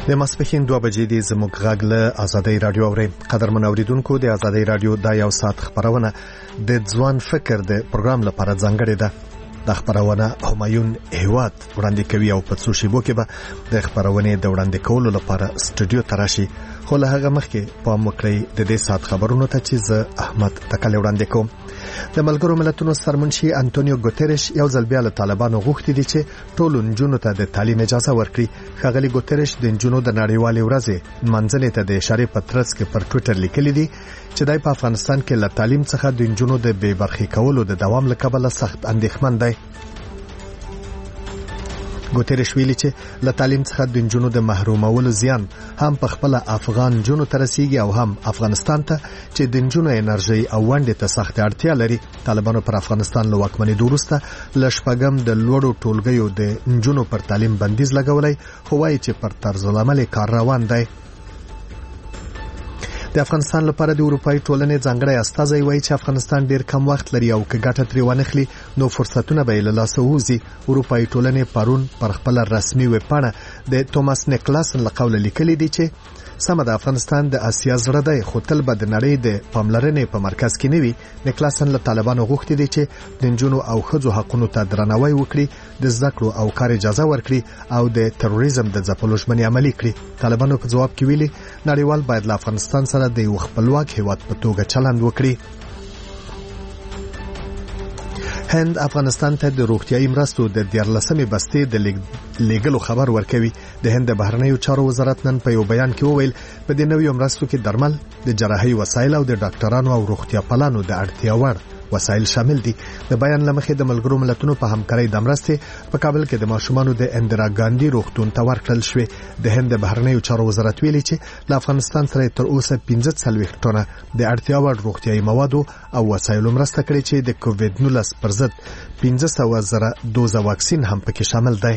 د ماسپښین 2 بجې د زموږ غږ له آزادۍ رادیو اوري. قدرمن اوریدونکو، د آزادۍ رادیو د یو ساعت خبرونه د ځوان فکر د پروګرام لپاره ځانګړې ده. د خبرونه همایون هیواد وړاندې کوي او په څو شیبو کې به د خبرونه د وړاندې کولو لپاره سټوډیو ته راشي. خو له هغه مخکې په مکرې د دې ساعت خبرونو ته چې زه احمد تکل وړاندې کوم. د ملګرو ملتونو سرمنشي انټونیو ګوتریش یو ځل بیا له طالبانو غوښتي دي چې ټول نجونو ته د تعلیم اجازه ورکړي. ښاغلي ګوتریش د نجونو د نړیوالې ورځې منځلې ته د اشاره په ترڅ کې پر ټوئیټر لیکلي دي چې دای په افغانستان کې له تعلیم څخه د نجونو د بې برخې کولو د دوام لکبله سخت اندېښمن دی. ګوتریش ویلي چې له تعلیم څخه د نجونو د محرومولو زیان هم په خپل افغان نجونو ته رسیږي او هم افغانستان ته چې د نجونو انرژي او ونډې ته سخت اړتیا لري. طالبانو پر افغانستان له واکمنۍ وروسته ل شپږم د لوړو ټولګیو د نجونو پر تعلیم بندیز لګولای، خو وايي چې پر طرز العمل کار روان دی. د افغانستان لپاره د اروپאי ټولنې ځانګړی استازی وایي چې افغانستان ډیر کم وخت لري او که ګټه ترې ونخلي نو فرصتونه به له لاسه ووځي. اروپאי ټولنې پرون پر خپل رسمي ویب پاڼه د توماس نیکلاسن له قوله لیکلي دي چې سمه د افغانستان د اسیا زړه دی، خو تل به د نړۍ د پاملرنې په مرکز کې نه وي. نیکلاسن له طالبانو غوښتي دي چې د نجونو او ښځو حقوقو ته درناوی وکړي، د زده کړو او کار اجازه ورکړي او د تروریزم د ځپلو ژمنې عملي کړي. طالبانو په جواب کې ویلي نړیوال باید له افغانستان سره د یو خپلواک هیواد په توګه چلند وکړي. هند افغانستان ته د روغتیايي مرستو د 14مې بستې د لیګلو خبر ورکوي. د هند د بهرنیو چارو وزارت نن په یو بیان کې وویل په دې نویو مرستو کې درمل، د جراحي وسایل او د ډاکټرانو او روغتیا پالانو د اړتیا وړ وسایل شامل دي. د بیان لمخې د ملګرو ملتونو په همکارۍ د مرستې په کابل کې د ماشومانو د اندرا ګاندی روغتون ته ورکړل شوې. د هند د بهرنیو چارو وزارت ویلي چې له افغانستان سره تر اوسه 15 ټنه د اړتیا وړ روغتیايي موادو او وسایلو مرسته کړې چې د کووډ 19 پر ضد 15,000 دوزه واکسین هم پکې شامل دی.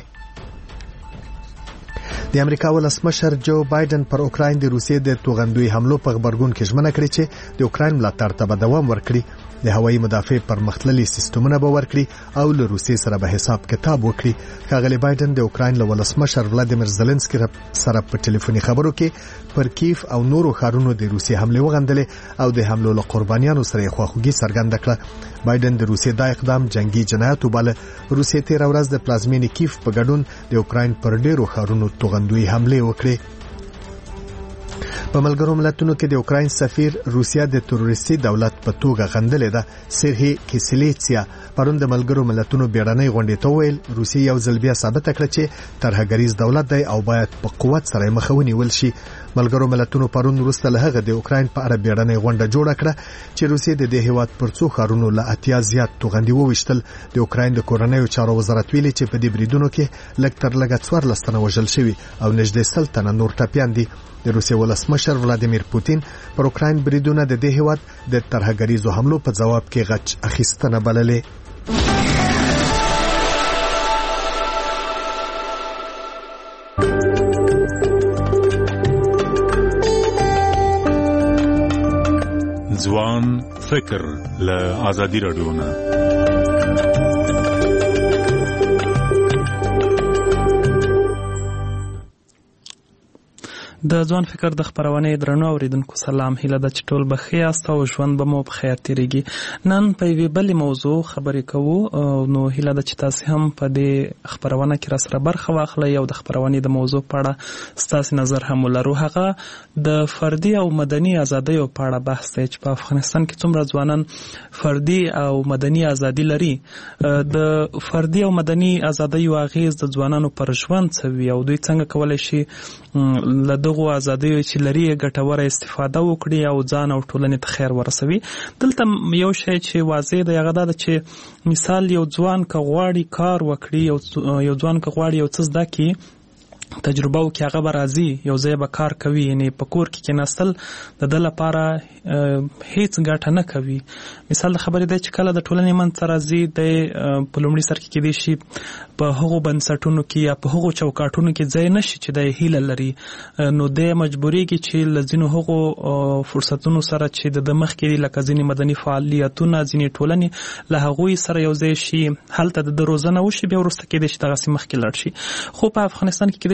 د امریکا ولسمشر جو بایدن پر اوکراین د روسیې د توغندوی حملو په خبرګون کې ژمنه کړې چې د اوکراین ملاتړ ته به دوام ورکړي، د هوایي مدافع پرمختللي سیستمونه به ورکړي او له روسیې سره به حساب کتاب وکړي. ښاغلي بایدن د اوکراین له ولسمشر ولادیمیر زيلنسکي سره په ټلیفوني خبرو کې پر کیف او نورو ښارونو د روسیې حمله وغندلې او د حملو له قربانیانو سره خواخوږي څرګنده کړه. بایدن د روسیې د اقدام جنگي جنایت وباله. روسیې تیر ورځ د پلازمینې کیف په ګډون د اوکراین پر ډیرو ښارونو توغندوی حمله وکړه. په ملګرو ملتونو کې د اوکراین سفیر روسیا د تروریستي دولت په توګه غندلې ده. سرهی کیسلیتسیا پرون د ملګرو ملتونو بیړنۍ غونډې ته ویل روسیا یو ځل بیا ثابت کړه چې ترهګریز دولت دی او باید په قوت سره مخه ونیول شي. ملګرو ملتونو پرون وروسته له هغه د اوکراین په اړه بیړنۍ غونډه جوړه کړه چې روسیا د دې هیواد پر څو ښارونو له اتیا زیات توغندي وویشتل. د اوکراین د کورنیو چارو وزارت ویلي چې په دې بریدونو کې لږ تر لږه 14 تنه وژل شوي او نږدې 100 تنه نور ټپیان دي. د روسیې ولسمشر ولادیمیر پوتین پر اوکراین بریدونه د دې هیواد د ترهګریزو حملو په جواب کې غچ اخیستنه بللې. ځوان فکر له آزادۍ رادیو نه. د ځوان فکر د خبرونه درنو اوریدونکو سلام، هیله ده چې ټول بخیر یاست او ژوند به مو په خیر تیریږي. نن په یوې بلې موضوع خبرې کوو، نو هیله ده چې تاسو هم په دې خبرونه کې را سره برخه واخلئ او د خبرونې د موضوع په اړه ستاسو نظر هم ولرو. هغه د فردي او مدني ازادیو په اړه بحث دی چې په افغانستان کې څومره ځوانان فردي او مدني ازادي لري. د فردي او مدني ازادیو اغیز د ځوانانو پر ژوند څه وي او دوی څنګه کولای شي له دغه ازادیو چې لري ګټوره استفاده وکړي او ځان او ټولنې ته خیر ورسوي. دلته یو شی چې واضح دی هغه دا چې مثال یو ځوان که غواړي کار وکړي، یو ځوان که غواړي یو څه زده کړي، تجربه او کې هغه به راځي، یو ځای به کار کوي، یعنی په کور کې کېناستل د ده لپاره هیڅ ګټه نه کوي. مثال د خبرې دی چې کله د ټولنې منځ ته راځي د په لومړي سر کې کېدای شي په هغو بنسټونو کې یا په هغو چوکاټونو کې ځای نشي چې د هیله لري، نو د مجبوریږي چې له ځینو هغو فرصتونو سره چې د مخکې دي لکه ځینې مدني فعالیتونه، ځینې ټولنې له هغوی سره یو ځای شي، هلته د روزنه وشي، بیا وروسته کېدای شي دغسې مخکې لاړ شي. خو په افغانستان کې کېدای شي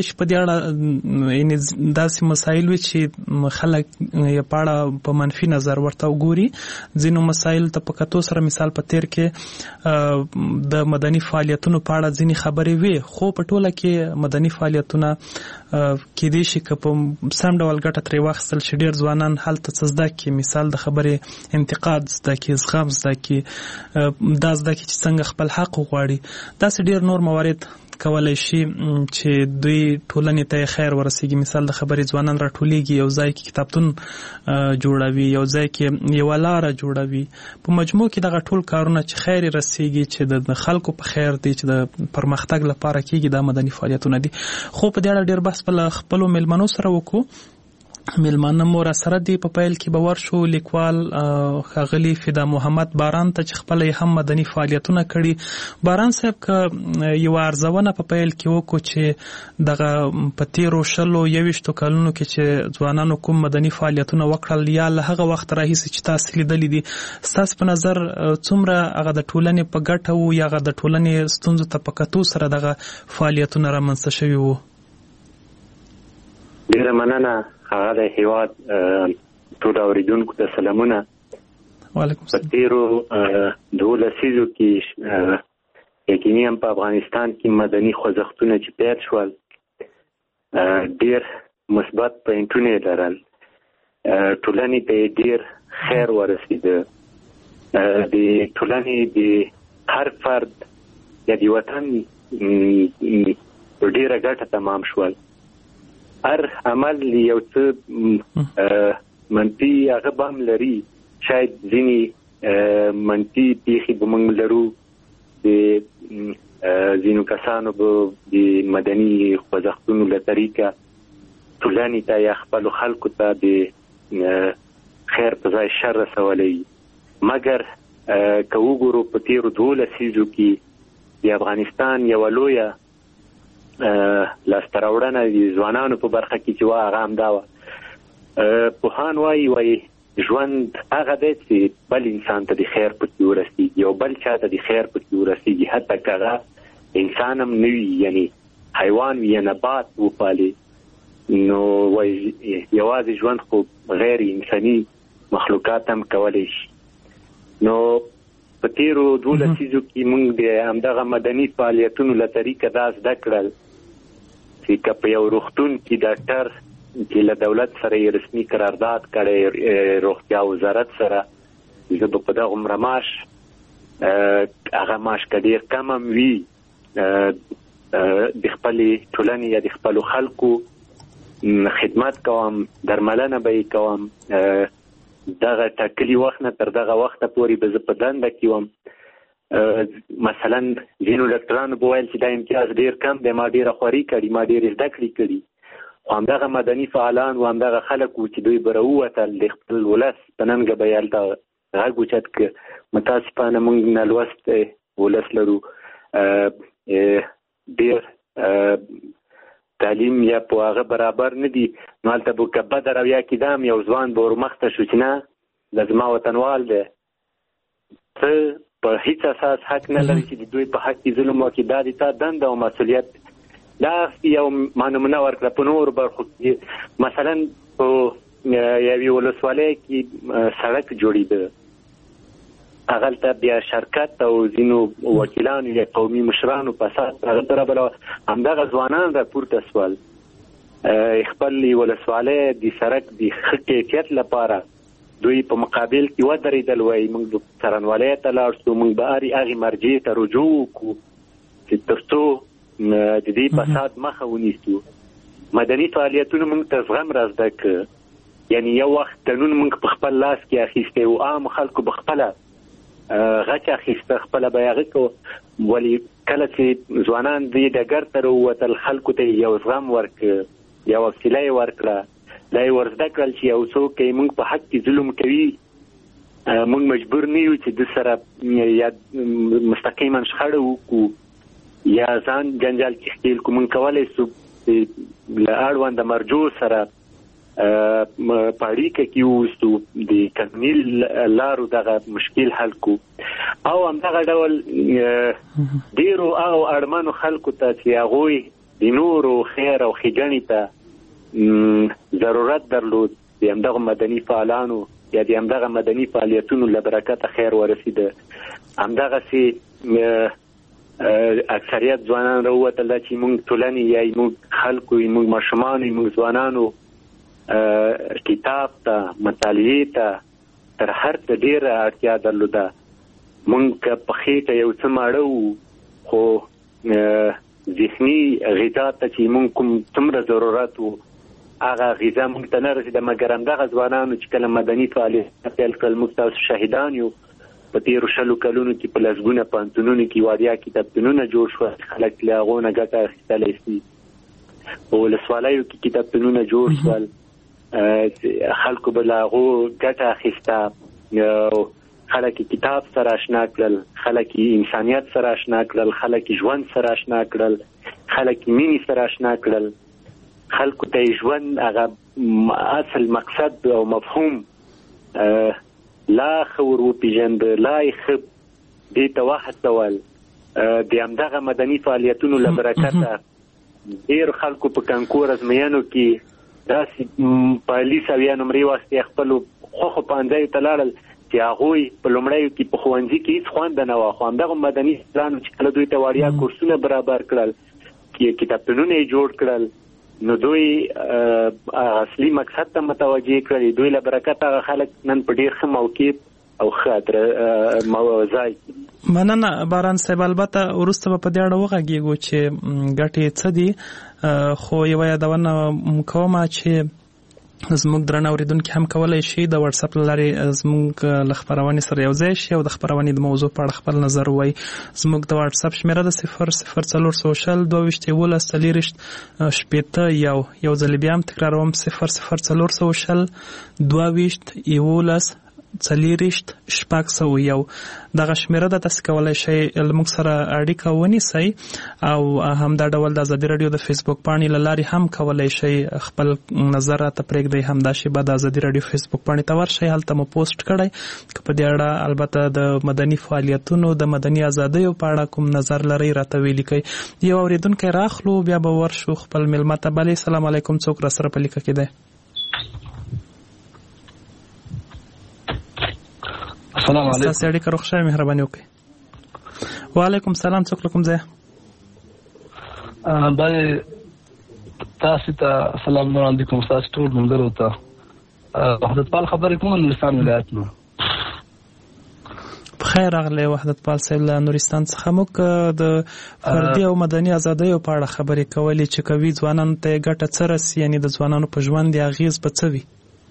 شي په دې اړه یعنې داسې مسایل وي چې خلک یې په اړه په منفي نظر ورته وګوري. ځینو مسایل ته په کتو سره مثال په تیر کې د مدني فعالیتونو په اړه ځینې خبرې وي، خو په ټوله کې مدني فعالیتونه کېدای شي که په سم ډول ګټه ترې واخیستل شي ډېر ځوانان هلته څه زده کړي، مثال د خبرې انتقاد زده کړي، زغم زده کړي، دا زده کړي چې څنګه خپل حق وغواړي. داسې ډېر نور موارد کولای شي چې دوی ټولنې ته خیر ورسیږي. مثال د خبرې ځوانان راټولېږي، یو ځای کې کتابتون جوړوي، یو ځای کې یوه لاره جوړوي. په مجموع کې دغه ټول کارونه چې خیر رسیږي، چې د خلکو په خیر دي، چې د پرمختګ لپاره کېږي، دا مدني فعالیتونه دي. خو په دې اړه ډېر بحث په خپلو میلمنو سره وکړو. میلمانه مو راسره دي. په پیل کې به ورشو لیکوال ښاغلي فدا محمد باران ته چې خپله یې هم مدني فعالیتونه کړي. باران صاحب که یوه ارزونه په پیل کې وکړو چې دغه په تېرو 20 کلونو کې چې ځوانانو کوم مدني فعالیتونه وکړل یا له هغه وخت راهیسې چې تاسې لیدلي دي، ستاسو په نظر څومره هغه د ټولنې په ګټه وو یا هغه د ټولنې ستونزو ته په کتو سره دغه فعالیتونه رامنځته شوي وو؟ ډېره مننه. هغه د هیواد ټول اوریدونکو ته سلامونه. وعلیکم السلام. په تېرو 12 لسیزو کې یقیني هم په افغانستان کې مدني خوځښتونه چې پیل شول ډېر مثبت پوینټونه یې لرل. ټولنې ته یې ډېر خیر ورسېده. د ټولنې د هر فرد یا د وطن ډېره ګټه تمام شول. هر عمل یو څه منفي هغه به هم لري. شاید ځینې منفي پیښې به موږ لرو. د ځینو کسانو به د مدني خوځښتونو له طریقه ټولنې ته یا خپلو خلکو ته د خیر په ځای شر رسولی. مګر که وګورو په تېرو 12 لسیزو کې د افغانستان یوه لویه لاسته راوړنه د ځوانانو په برخه کې چې هغه همدا وه. پوهان وایي ژوند هغه دی چې بل انسان ته د خیر پکې ورسېږي او بل چا ته د خیر پکې ورسېږي، حتی که هغه انسان هم نه وي، یعنې حیوان وي یا نبات وپالي. نو وایي یوازې ژوند خو غیر انساني مخلوقات هم کولی شي. نو په تېرو 12 لسیزو کې موږ د همدغه مدني فعالیتونو له طریقه دا زده کړل چې که په یو روغتون کې ډاکټر چې له دولت سره یې رسمي قرارداد کړی، روغتیا وزارت سره، زه به په دغه عمره معاش هغه معاش که ډېر کم هم وي د خپلې ټولنې یا د خپلو خلکو خدمت کوم، درملنه به یې کوم. دغه ټاکلي وخت نه تر دغه وخته پورې به زه په دنده کې وم. مثلا ځینو ډاکټرانو به ویل چې دا امتیاز ډېر کم دی، ما ډېره خواري کړي، ما ډېرې زده کړې کړي. خو همدغه مدني فعالان و همدغه خلک وو چې دوی به راووتل، د خپل ولس په ننګه به یې هلته غږ اوچت که متاسفانه موږ نالوستی ولس لرو، ډېر تعلیم یا په هغه برابر نه دي. نو هلته به که بده رویه کېده هم یو ځوان به ورمخته شو چې نه دا زما وطنوال دی. ته په هیڅ اساس حق نه لري چې د دوی په حق کې ظلم وکړي. دا د تا دنده او مسؤلیت. دا یو ما نمونه ورکړه په نورو برخو کې. مثلا په یوې ولسوالۍ کې سړک جوړېده، هغلته بیا شرکت او ځینو وکیلانو یا قومي مشرانو په اساس هغه سره بله همدغه ځوانان راپورته سول. خپل ولسوالۍ د سړک د ښه کیفیت لپاره دوی په مقابل کې ودرېدل. وایي موږ به څارنوالۍ ته لاړ شو، موږ به هغې مرجع ته رجوع وکړو چې تر څو د دې فساد مخه ونیسو. مدني فعالیتونه موږ ته زغم را زده کړه. یعنې یو وخت قانون موږ په خپل لاس کې اخیستی و، عام خلکو به خپله غچ اخیسته، خپله به یې هغه کوو. ولې کله چې ځوانان دې ډګر ته راووتل، خلکو ته یو زغم ورکړه، یو حوصله یې ورکړه، دا یې ور زده کړل چې یو څوک یې موږ په حق کې ظلم کوي، موږ مجبور نه یو چې د سره یا مستقیما شخړه وکړو یا ځان جنجال کې ښکېل کړو. موږ کولی شو له اړونده مرجو سره په اړیکه کې واوسو، د قانوني لارو دغه مشکل حل کړو. او همدغه ډول ډېرو هغو اړمنو خلکو ته چې هغوی د نورو خیر او ښېګڼې ته ضرورت درلود، د همدغه مدني فعالانو یا د همدغه مدني فعالیتونو له برکته خیر ورسېده. همدغسې اکثریت ځوانان راووتل چې موږ ټولنې یا موږ خلکو موږ ماشومان موږ ځوانانو کتاب ته مطالعې ته تر هر څه ډېره اړتیا درلوده. موږ که په خېټه یو څه ماړه وو، خو ذهني غذا ته چې موږ کوم څومره ضرورت وو هغه غذا موږ ته نه رسېده. مګر همدغه ځوانانو چې کله مدني فعالیت پیل کړل، موږ تاسو شهیدان یو. په تېرو 20 کلونو کې په لسګونه پوهنتونونو کې وړیا کتابتونونه جوړ شول، خلک له هغو نه ګټه اخیستلی شي. په ولسوالیو کې کتابتونونه جوړ شول، خلکو به له هغو ګټه اخیسته. خلک کتاب سره اشنا کړل، خلک انسانیت سره اشنا کړل، خلک ژوند سره اشنا کړل، خلک مینې سره اشنا کړل. خلکو ته ژوند هغه اصل مقصد او مفهوم لا خور وپیژند، لا یې دې ته وهڅول. د همدغه مدني فعالیتونو له برکته ډېرو خلکو په کنکور ازموینو کې داسې په 200 نمرې واستې خپلو خوښو پوهنځیو ته لاړل چې هغوی په لومړیو کې په ښوونځي کې هېڅ خوند نه وه. خو همدغه مدني فعالانو چې کله دوی ته وړیا کورسونه برابر کړل، کتابتونونه یې جوړ کړل، نو دوی اصلي مقصد ته متوجه کړل. دوی له برکته هغه خلک نن په ډېر ښه موقف او ښه ځای. مننه باران صاحب. البته وروسته به په دې اړه وغږېږو چې ګټې څه دي، خو یوه یادونه کومه چې زموږ درنه اورېدونکي هم کولی شي د واتساپ له لارې زموږ له خپرونې سره یو ځای شي او د خپرونې د موضوع په اړه خپل نظر ووایي. زموږ د واتساپ شمېره د 00400 22 11 40 یو ځل بیا هم تکراروم 00400 22 11 40 دغه شمیره د تاسو کولای شئ موږ سره اړیکه ونیسئ او همدا ډول د ازادي رادیو د فیسبوک پاڼې له لارې هم کولای شئ خپل نظر راته پرېږدئ. همدا شیبه د ازادي رادیو فیسبوک پاڼې ته ورشئ، هلته مو پوسټ کړی که په دې اړه البته د مدني فعالیتونو د مدني ازادیو په اړه کوم نظر لرئ راته ولیکئ. یو اورېدونکی راخلو بیا به ورشو خپل میلمه ته. بلې سلام علیکم، څوک را سره په لیکه کې دی؟ السلام علیکم. تاسو اړیکه روښه مهرباني وکړئ. وعلیکم السلام، څوک له کوم ځای؟ بله تاسو ته سلام علیکم، تاسو ټول ملګرو ته وحدت پال خبرې کوم نورستان ولایت نه. بخیر راغلی وحدت پال صاحب له نورستان څخه. موږ د فردي او مدني ازادیو په اړه خبرې کولې چې کوي ځوانانو ته ګټه څه رسي، یعنې د ځوانانو په ژوند یې اغېز به څه وي؟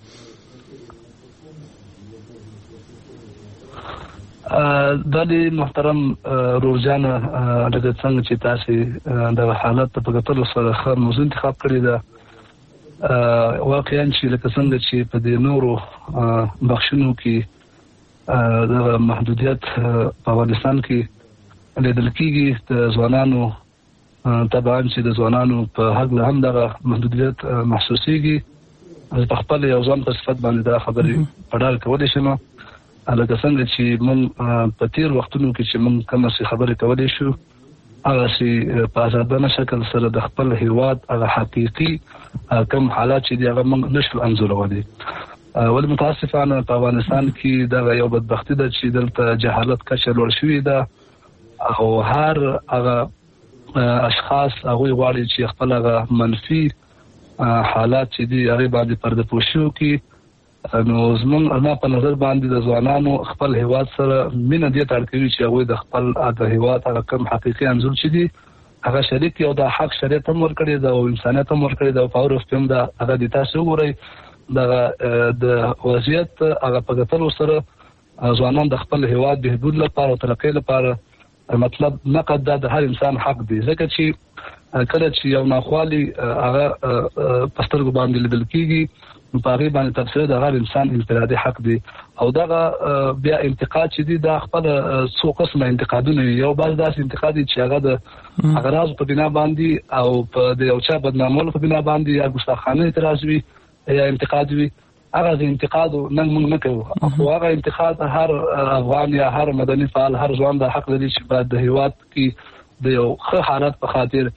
دلی محترم روزانه لکه څنګه چې تاسو د حالت په کتلو سره ښه موضوع انتخاب کړی ده. واقعا چې لکه څنګه چې په دې نورو بخښونو کې د محدودیت په افغانستان کې لیدل کېږي، د ځوانانو طبعا چې د ځوانانو په حق له هم دغه محدودیت محسوسېږي. په خپل یو ځان په صفت باندې دا خبرې په ډاګه کولی شم. لکه څنګه چې موږ په تیر وختونو کې چې موږ کومه خبرې کولی شو، هغه چې په آزادانه شکل سره د خپل هیواد هغه حقیقي کوم حالات چې دي هغه موږ نشو انځورولی. ولې متاسفانه په افغانستان کې دغه یو بدبختي ده چې دلته جهالت کچه لوړ شوې ده او هر هغه اشخاص هغوی غواړي چې خپل هغه منفي حالات چې دي هغې باندې پرده پوشي وکړي. نو زموږ ما په نظر باندې د ځوانانو خپل هیواد سره مینه دې ته اړ کوي چې هغوی د خپل د هیواد هغه کوم حقیقي انځور چې دي هغه شریک او د حق شریعت هم ورکړی ده او انسانیت هم ورکړی ده او پاور اف پیم ده. هغه د تاسو وګورئ د وضعیت هغه په کتلو سره ځوانان د خپل هیواد بهبود لپاره او ترقۍ لپاره مطلب نقد ده د هر انسان حق دی. ځکه چې کله چې یو ناخوالي هغه په سترګو باندې لیدل کېږي نو په هغې باندې تبصره د هر انسان انفرادي حق دی. او دغه بیا انتقاد چې دی دا خپل څو قسمه انتقادونه وي. یو بعض داسې انتقاد دی چې هغه د اغراض په بنا باندې او په د یو چا بدنامولو په بنا باندې یا ګستاخانه اعتراض وي یا انتقاد وي. هغه د انتقاد نن موږ نه کوو، خو هغه انتقاد هر افغان یا هر مدني فعال هر ځوان د حق لري چې باید د هیواد کې د یو ښه حالت په خاطر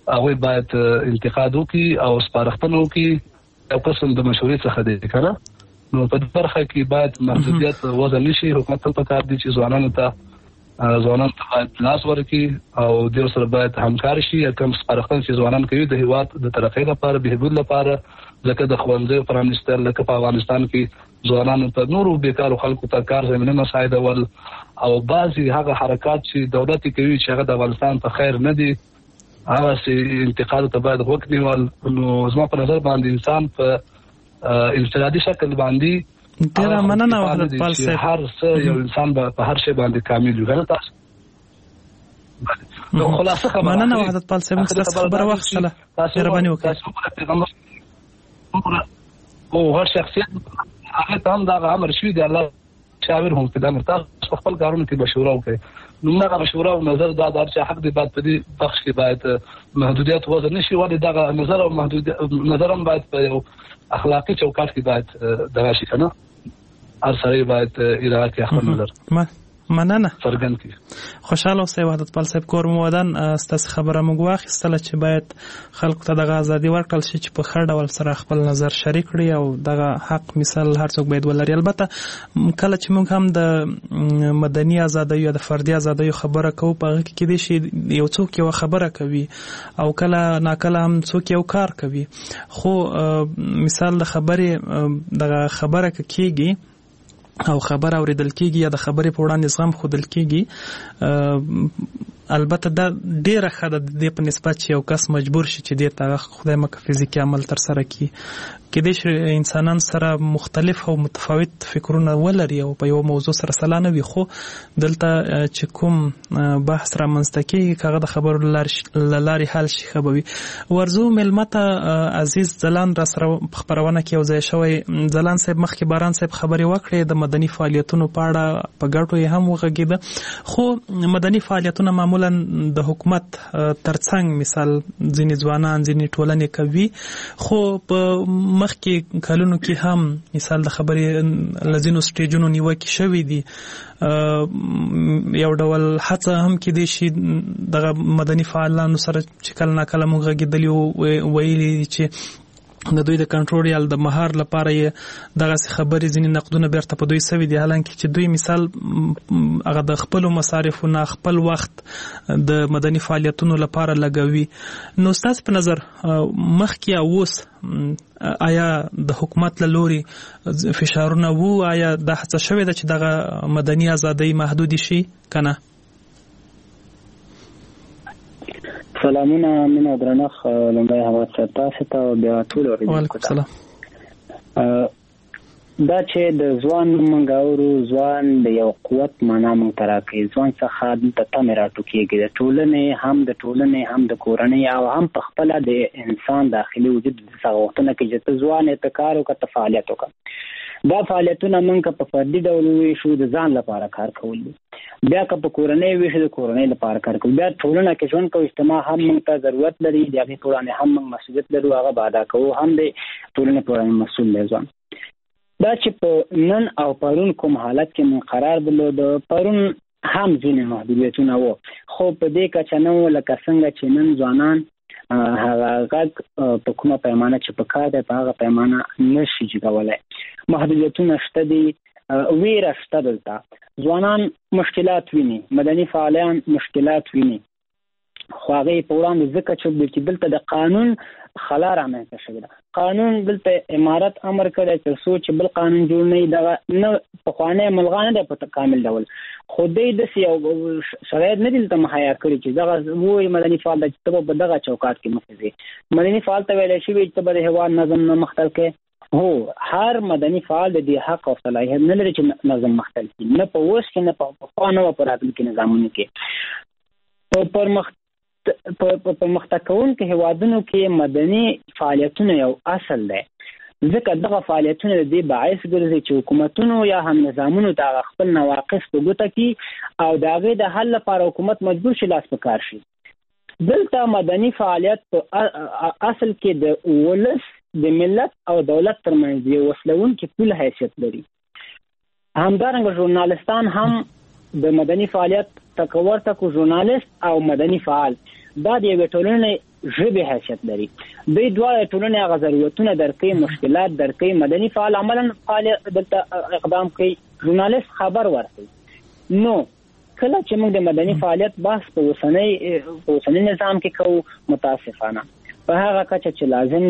هغه باید انتقاد وکړي او سپارښتنه وکړي او قسم د مشورې څخه دی کنه. نو په دې برخه کې باید محدودیت وضع نشي. حکومت ته پکار دي چې ځوانانو ته باید لاس ورکړي او د سره باید همکار شي. کوم سپارښتنه چې ځوانان کوي د هیواد د ترقۍ لپاره بهبود لپاره ځکه د ښوونځیو پرانیستل لکه په افغانستان کې ځوانانو ته نورو بیکارو خلکو ته کار زمینه مساعدول او بعضي هغه حرکات چې دولت کوي چې هغه د افغانستان په خیر نه دي هغه سي انتقاد ته باید وکړي. نو زما په نظر باندې انسان په انفرادي شکل باندې ډیره مننه وحدت پال صاحب. هر څه یو انسان په هر شی باندې کامل وي کنه. تاسو نو خلاصه خبره مننه وحدت پال صاحب تاسو خبره واخصله مهرباني وکړئ. او هر شخصیت هغه ته دا امر شوی دی الله شاور هم په دمر تاسو خپل کارونه کې مشوره وکړئ. نو هغه مشوره او نظر دا د هر حق دی باید په دې بخش کې باید محدودیت وضع نشي. ولې دا نظر او محدودیت نظرم باید په اخلاقی چوکاټ کې باید دغه شي کنه. هر سړی باید اراده کوي خپل نظر. مننه څرګند کړي. خوشاله اوسئ وحدت پال صاحب. کور مودن ستاسو خبره موږ واخیستله چې باید خلکو ته دغه ازادي ورکړل شي چې په ښه ډول سره خپل نظر شریک کړي او دغه حق مثال هر څوک باید ولري. البته کله چې موږ هم د مدني ازادۍ یا د فردي ازادۍ خبره کوو په هغه کې کېدای شي یو څوک یو خبره کوي او کله ناکله هم څوک یو کار کوي. خو مثال د خبرې دغه خبره کېږي او خبر اوریدل کیږي یا د خبرې په وړاندې زغم خودل کیږي. البته دا ډیره ښه ده د دې په نسبت چې یو کس مجبور شي چې دې ته خدای مکه فزیکي عمل تر سره کړي. کېدای شي انسانان سره مختلف او متفاوت فکرونه ولري او په یو موضوع سره سلا نه وي. خو دلته چې کوم بحث رامنځته کېږي هغه د خبرو له لارې حل شي ښه به وي. ورځو مېلمه ته عزیز ځلان را سره په خپرونه کې یو ځای شوی. ځلان صاحب مخکې باران صاحب خبرې وکړې د مدني فعالیتونو په اړه په ګټو یې هم وغږېده. خو مدني فعالیتونه معمولا د حکومت ترڅنګ مثال ځینې ځوانان ځینې ټولنې کوي. خو په مخکې کلونو کې هم مثال د خبرې لزینو سټیجونو نیوکې شوې دي. یو ډول هڅه هم کېدای شي دغه مدني فعالانو سره چې کله ناکله موږ غږېدلي ویلي چې د دوی د کنټرول یا د مهار لپاره یې دغسې خبرې ځینې نقدونه بیرته په دوی سوي دي. حالانکه چې دوی مثال هغه د خپلو مصارفو نه خپل وخت د مدني فعالیتونو لپاره لګوي. نو ستاسو په نظر مخکې او اوس آیا د حکومت له لوري فشارونه وو؟ آیا دا هڅه شوې ده چې دغه مدني ازادۍ محدودې شي که نه؟ سلامونه مینه درنښت لومړی حواد صاحب تاسو ته او بیا ټول وعلیکم السلام. دا چې د ځوان موږ اورو ځوان د یو قوت معنا موږ ته راکوي. ځوان څخه دلته تمې راټوکېږي د ټولنې هم د کورنۍ او هم په خپله د انسان داخلي وجود څخه غوښتنه کوي چې ته ځوان یې ته کار وکړه ته فعالیت وکړه. دا فعالیتونه موږ په فردي ډول وویشو د ځان لپاره کار کول دي. بیا که په کورنۍ ویشو د کورنۍ لپاره کار کوو. بیا ټولنه کې ژوند کوو اجتماع هم موږ ته ضرورت لري د هغې په وړاندې هم موږ مسؤلیت لرو هغه به ادا کوو هم د ټولنې په وړاندې مسؤل دی ځوان. دا چې په نن او پرون کوم حالت کې موږ قرار درلود پرون هم ځینې محدودیتونه وو خو په دې کچه نه وو لکه څنګه چې نن ځوانان هغه غږ په کومه پیمانه چې په کار دی په هغه پیمانه نشي جګولی. محدودیتونه شته دي ویره شته دلته. ځوانان مشکلات ویني مدني فعالیان مشکلات ویني خو هغې په وړاندې ځکه چې دلته د قانون خلا رامنځته شوې ده. قانون دلته امارت امر کړی تر څو چې بل قانون جوړ نه وي دغه نه پخوانی ملغا نه دی په کامل ډول خو دی داسې یو شرایط نه دي دلته مهیا کړي چې دغه وایي مدني فعال ده چې ته به په دغه چوکاټ کې مخکې ځې. مدني فعال ته ویلی شوي چې ته به د هېواد نظم نه مختل کوې. هو هر مدني فعال د دې حق او صلاحیت نه لري چې نظم مختل کړي نه په اوس کې نه په پخوا نه په راتلونکي نظامونو کې. په پرمختګ کوونکو هېوادونو کې مدني فعالیتونه یو اصل دی ځکه دغه فعالیتونه د دې باعث ګرځي چې حکومتونو یا هم نظامونو ته خپل نواقص په ګوته کړي او د هغې د حل لپاره حکومت مجبور شي لاس په کار شي. دلته مدني فعالیت په اصل کې د ولس د ملت او دولت ترمنځ یو وصلونکي پول حیثیت لري. همدارنګه ژورنالستان هم د مدني فعالیت تکور تکو ژورنالست او مدني فعال دا د یوې ټولنې ژبې حیثیت لري. دوی دواړه ټولنې هغه ضرورتونه درکوي، مشکلات درکوي. مدني فعال عملاً دلته اقدام کوي، ژورنالیست خبر ورکوي. نو کله چې موږ د مدني فعالیت بحث په اوسني نظام کې کوو، متاسفانه په هغه کچه چې لازم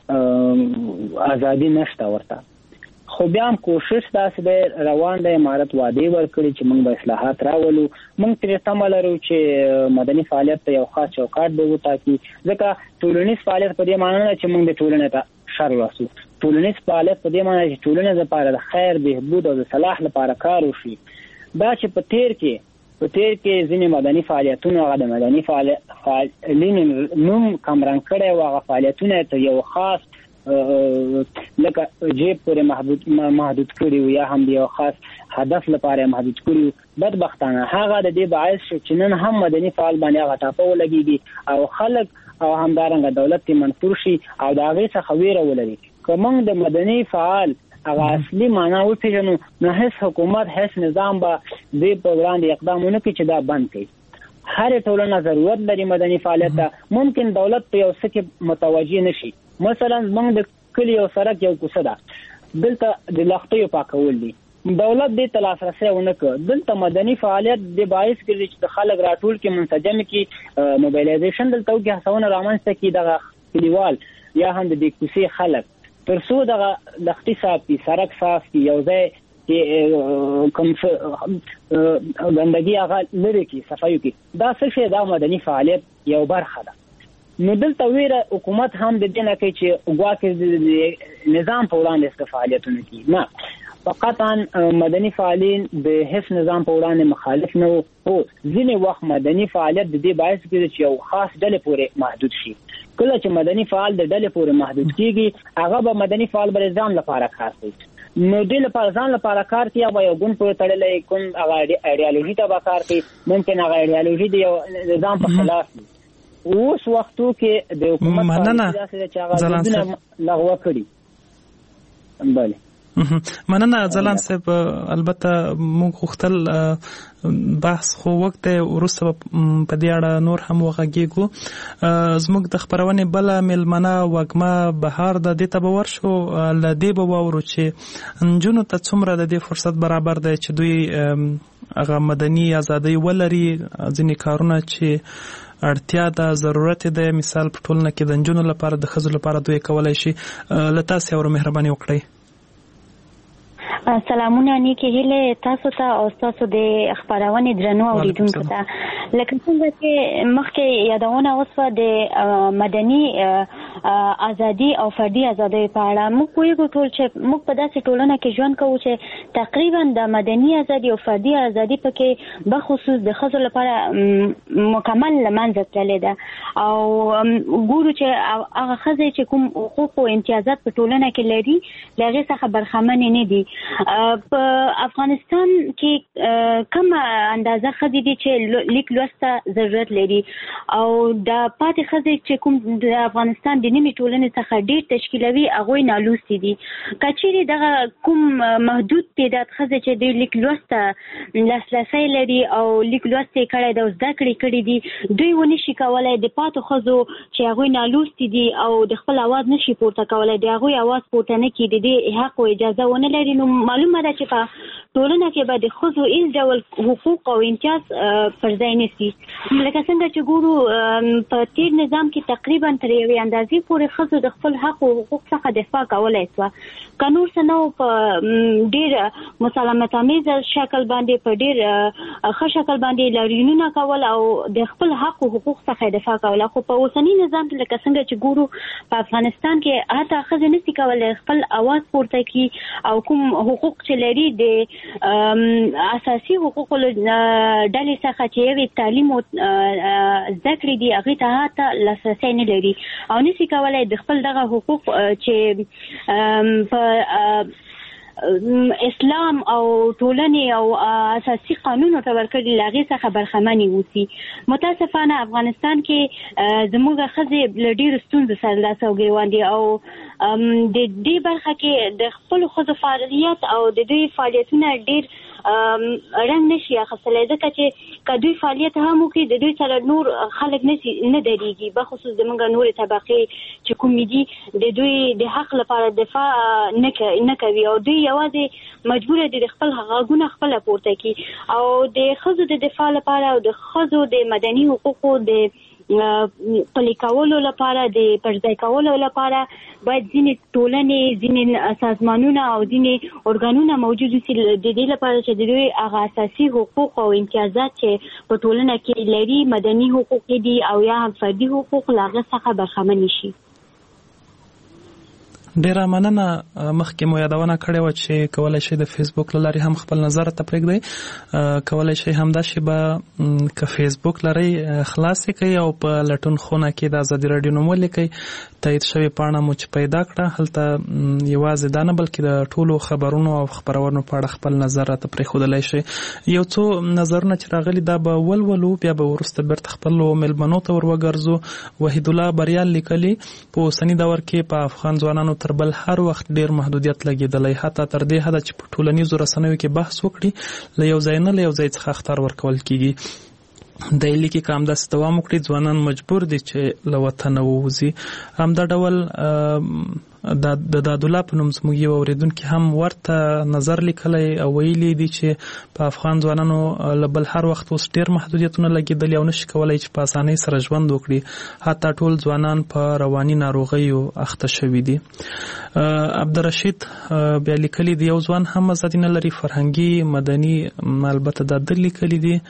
دی ازادي نشته ورته. خو بیا هم کوشش داسې دی روان دی، امارت وعدې ورکړي چې موږ به اصلاحات راولو. موږ ترې تمه لرو چې مدني فعالیت ته یو خاص چوکاټ به وټاکي، ځکه ټولنیز فعالیت په دې معنی نه چې موږ د ټولنې ته شر رسو. ټولنیز فعالیت په دې معنی چې ټولنې لپاره د خیر، بهبود او د صلاح لپاره کار وشي. دا چې په تیر کې ځینې مدني فعالیتونه هغه د مدني فعالینو نوم کمرنګ کړی و، هغه فعالیتونه ته یو خاص لکه جیب پورې محدود کړي و یا هم د یو خاص هدف لپاره محدود کړي. بدبختانه هغه د دې باعث شو چې نن هم مدني فعال باندې هغه ټاپه ولګېږي او خلک او همدارنګه دولت ته منفور شي او د هغې څخه ویره ولري. که موږ د مدني فعال هغه اصلي معنا وپېژنو، نو هیڅ حکومت، هیڅ نظام به دې په وړاندې اقدام ونه کړي چې دا بند کړي. هرې ټولنه ضرورت لري مدني فعالیت ته. ممکن دولت په یو څه کې متوجه نشي. مثلا موږ د کلي یو سړک یو کوڅه ده، دلته د لښتیو پاکول دي، دولت دې ته لاسرسی ونه کړ. دلته مدني فعالیت د باعث کړي چې د خلک راټول کې منسجم کړي، موبایلایزیشن دلته وکړي، هڅونه رامنځته کړي دغه کلیوال یا هم د دې کوڅې خلک، تر څو دغه لښتي صاف کړي، سړک صاف کړي، یو ځای کې کوم ګندګي هغه لرې کړي، صفایي کړي. دا څه شی دا مدني فعالیت یو برخه ده. نو دلته ویره حکومت هم د دې نه کوي چې ګواکې د نظام په وړاندې څه فعالیتونه کوي. نه، فقط مدني فعالین د هیڅ نظام په وړاندې مخالف نه وو. خو ځینې وخت مدني فعالیت د دې باعث کېږي چې یو خاص ډلې پورې محدود شي. کله چې مدني فعال د ډلې پورې محدود کېږي، هغه به مدني فعال به ځان لپاره کار کوي. نو دې لپاره ځان لپاره کار کوي، هغه یو ګوند پورې تړلی، کوم هغه ایډیالوژي ته به کار کوي. ممکن هغه ایډیالوژي د یو نظام په خلاف وي. اوس وختو کې د حکومت داسې چې هغه دودونه لغوه کړي. بله، مننه ځلان صاحب. البته موږ غوښتل بحث خو وخت وروسته په دې اړه نور هم وغږیږو. زموږ د خپرونې بله میلمنه وږمه بهار د دې ته به ورشو، له دې به واورو چې نجونو ته څومره د دې فرصت برابر دی چې دوی هغه مدني ازادي ولري، ځینې کارونه چې اړتیا ده، ضرورت دی، مثال په ټولنه کې د نجونو لپاره، د ښځو لپاره دوی کولی شي. له تاسې اورو مهرباني وکړئ. سلامونه نیکې هیلې تاسو ته او تاسو د خبرونې درنو اوریدونکو ته. لکه څنګه چې مخکې یادونه وشوه د مدني ازادي او فردي ازادۍ په اړه، موږ پوهیږو ټول چې موږ په داسې ټولنه کې ژوند کوو چې تقریبا د مدني ازادي او فردي ازادي پکې بخصوص د ښځو لپاره مکمل له منځه تللې ده. او ګورو چې هغه ښځې چې کوم حقوق او امتیازات په ټولنه کې لري، له هغې څخه برخمنې نه دي. په افغانستان کې کم اندازه ښځې دي چې لیک لوسته ضرورت لري، او د پاتې ښځې چې کوم د افغانستان د نیمې ټولنې څخه ډېر تشکیلوي، هغوی نالوستي دي. که چیرې دغه کوم محدود تعداد ښځې چې د لیک لوسته لاسرسی لري او لیک لوست یې کړی ده او زده کړې کړي دي، دوی ونه شي کولی د پاتو ښځو چې هغوی نالوستي دي او د خپل اواز نشي پورته کولی، د هغوی اواز پورته نه کړي، د دې حق او اجازه ونه لري. نو معلومه ده چې په ټولنه کې به د ښځو هیڅ ډول حقوق او امتیاز پر ځای نه سي. لکه څنګه چې ګورو په تیر نظام کې تقریبا تر یوې اندازې پورې ښځو د خپل حق او حقوق څخه دفاع کولی سوه. که نور څه نه و، په ډېر مسالمت امیز شکل باندې، په ډېر ښه شکل باندې لاریونونه کول او د خپل حق او حقوق څخه دفاع کوله. خو په اوسني نظام کې لکه څنګه چې ګورو په افغانستان کې حتی ښځې نشي کولی خپل اواز پورته کړي او کوم حقوق چې لري د اساسي حقوقو ډلې څخه چې یوې تعلیم او زده کړې دي، هغې ته حتی لاسرسی نه لري او نشي کولی د خپل دغه حقوق چې په اسلام او ټولنې او اساسي قانون ته ورکړي لاغي څخه برخمنې اوسي. متاسفانه افغانستان کې زموږ ښځې له ډېرو ستونزو سره لاس او ګرېوان دي او د دې برخه کې د خپلو ښځو فعالیت او د دوی فعالیتونه ډېر رنګ نشي اخیستلی، ځکه چې که دوی فعالیت هم وکړي د دوی سره نور خلک نه درېږي، بخصوص زموږ نورې طبقې چې کومې دي د دوی د حق لپاره دفاع نه کوي او دوی یوازې مجبوره دي د خپل غږونه خپله پورته کړي او د ښځو د دفاع لپاره او د ښځو د مدني حقوقو د پلي کولو لپاره د پرځای کولو لپاره باید ځینې ټولنې، ځینې سازمانونه او ځینې ارګانونه موجود وي د دې لپاره چې د دوی هغه اساسي حقوق او امتیازات چې په ټولنه کې لري، مدني حقوق دي او یا هم فردي حقوق، له هغه څخه برخمن شي. ډیره مننه. مخکې مو یادونه کړې وه چې کولی شئ د فیسبوک له لارې هم خپل نظر ته پرېږدئ. کولی شئ همداسې به که فیسبوک لرئ خلاص کړئ او په لټون خونه کې د ازادي راډیو نوم ولیکئ. تایید شوې پاڼه مو چې پیدا کړه، هلته یوازې دا نه بلکې د ټولو خبرونو او خپرونو په اړه خپل نظر راته پرېښودلی شئ. یو څو نظرونه چې راغلي دا به ولولو، بیا به وروسته بیرته خپلو میلمنو ته ور وګرځو. وحید الله بریال لیکلي په اوسني دور کې په افغان ځوانانو تر بل هر وخت ډیر محدودیت لګېدلی، حتی تر دې حده چې په ټولنیزو رسنیو کې بحث وکړي له یو ځای نه له یو ځای څخه اخطار ورکول کېږي. د لیکي که همداسې دوام وکړي ځوانان مجبور دي چې له وطنه ووځي. همدا ډول د دادالله په نوم زموږ یو اورېدونکي هم ورته نظر لیکلی او ویلي دي چې په افغان ځوانانو له بل هر وخت اوس ډېر محدودیتونه لګېدلي او نشي کولی چې په اسانۍ سره ژوند وکړي. حتی ټول ځوانان په رواني ناروغیو اخته شوي دي. عبدالرشید بیا لیکلي دي یو ځوان هم ازادي نه لري، فرهنګي مدني البته دا در لیکلي دي.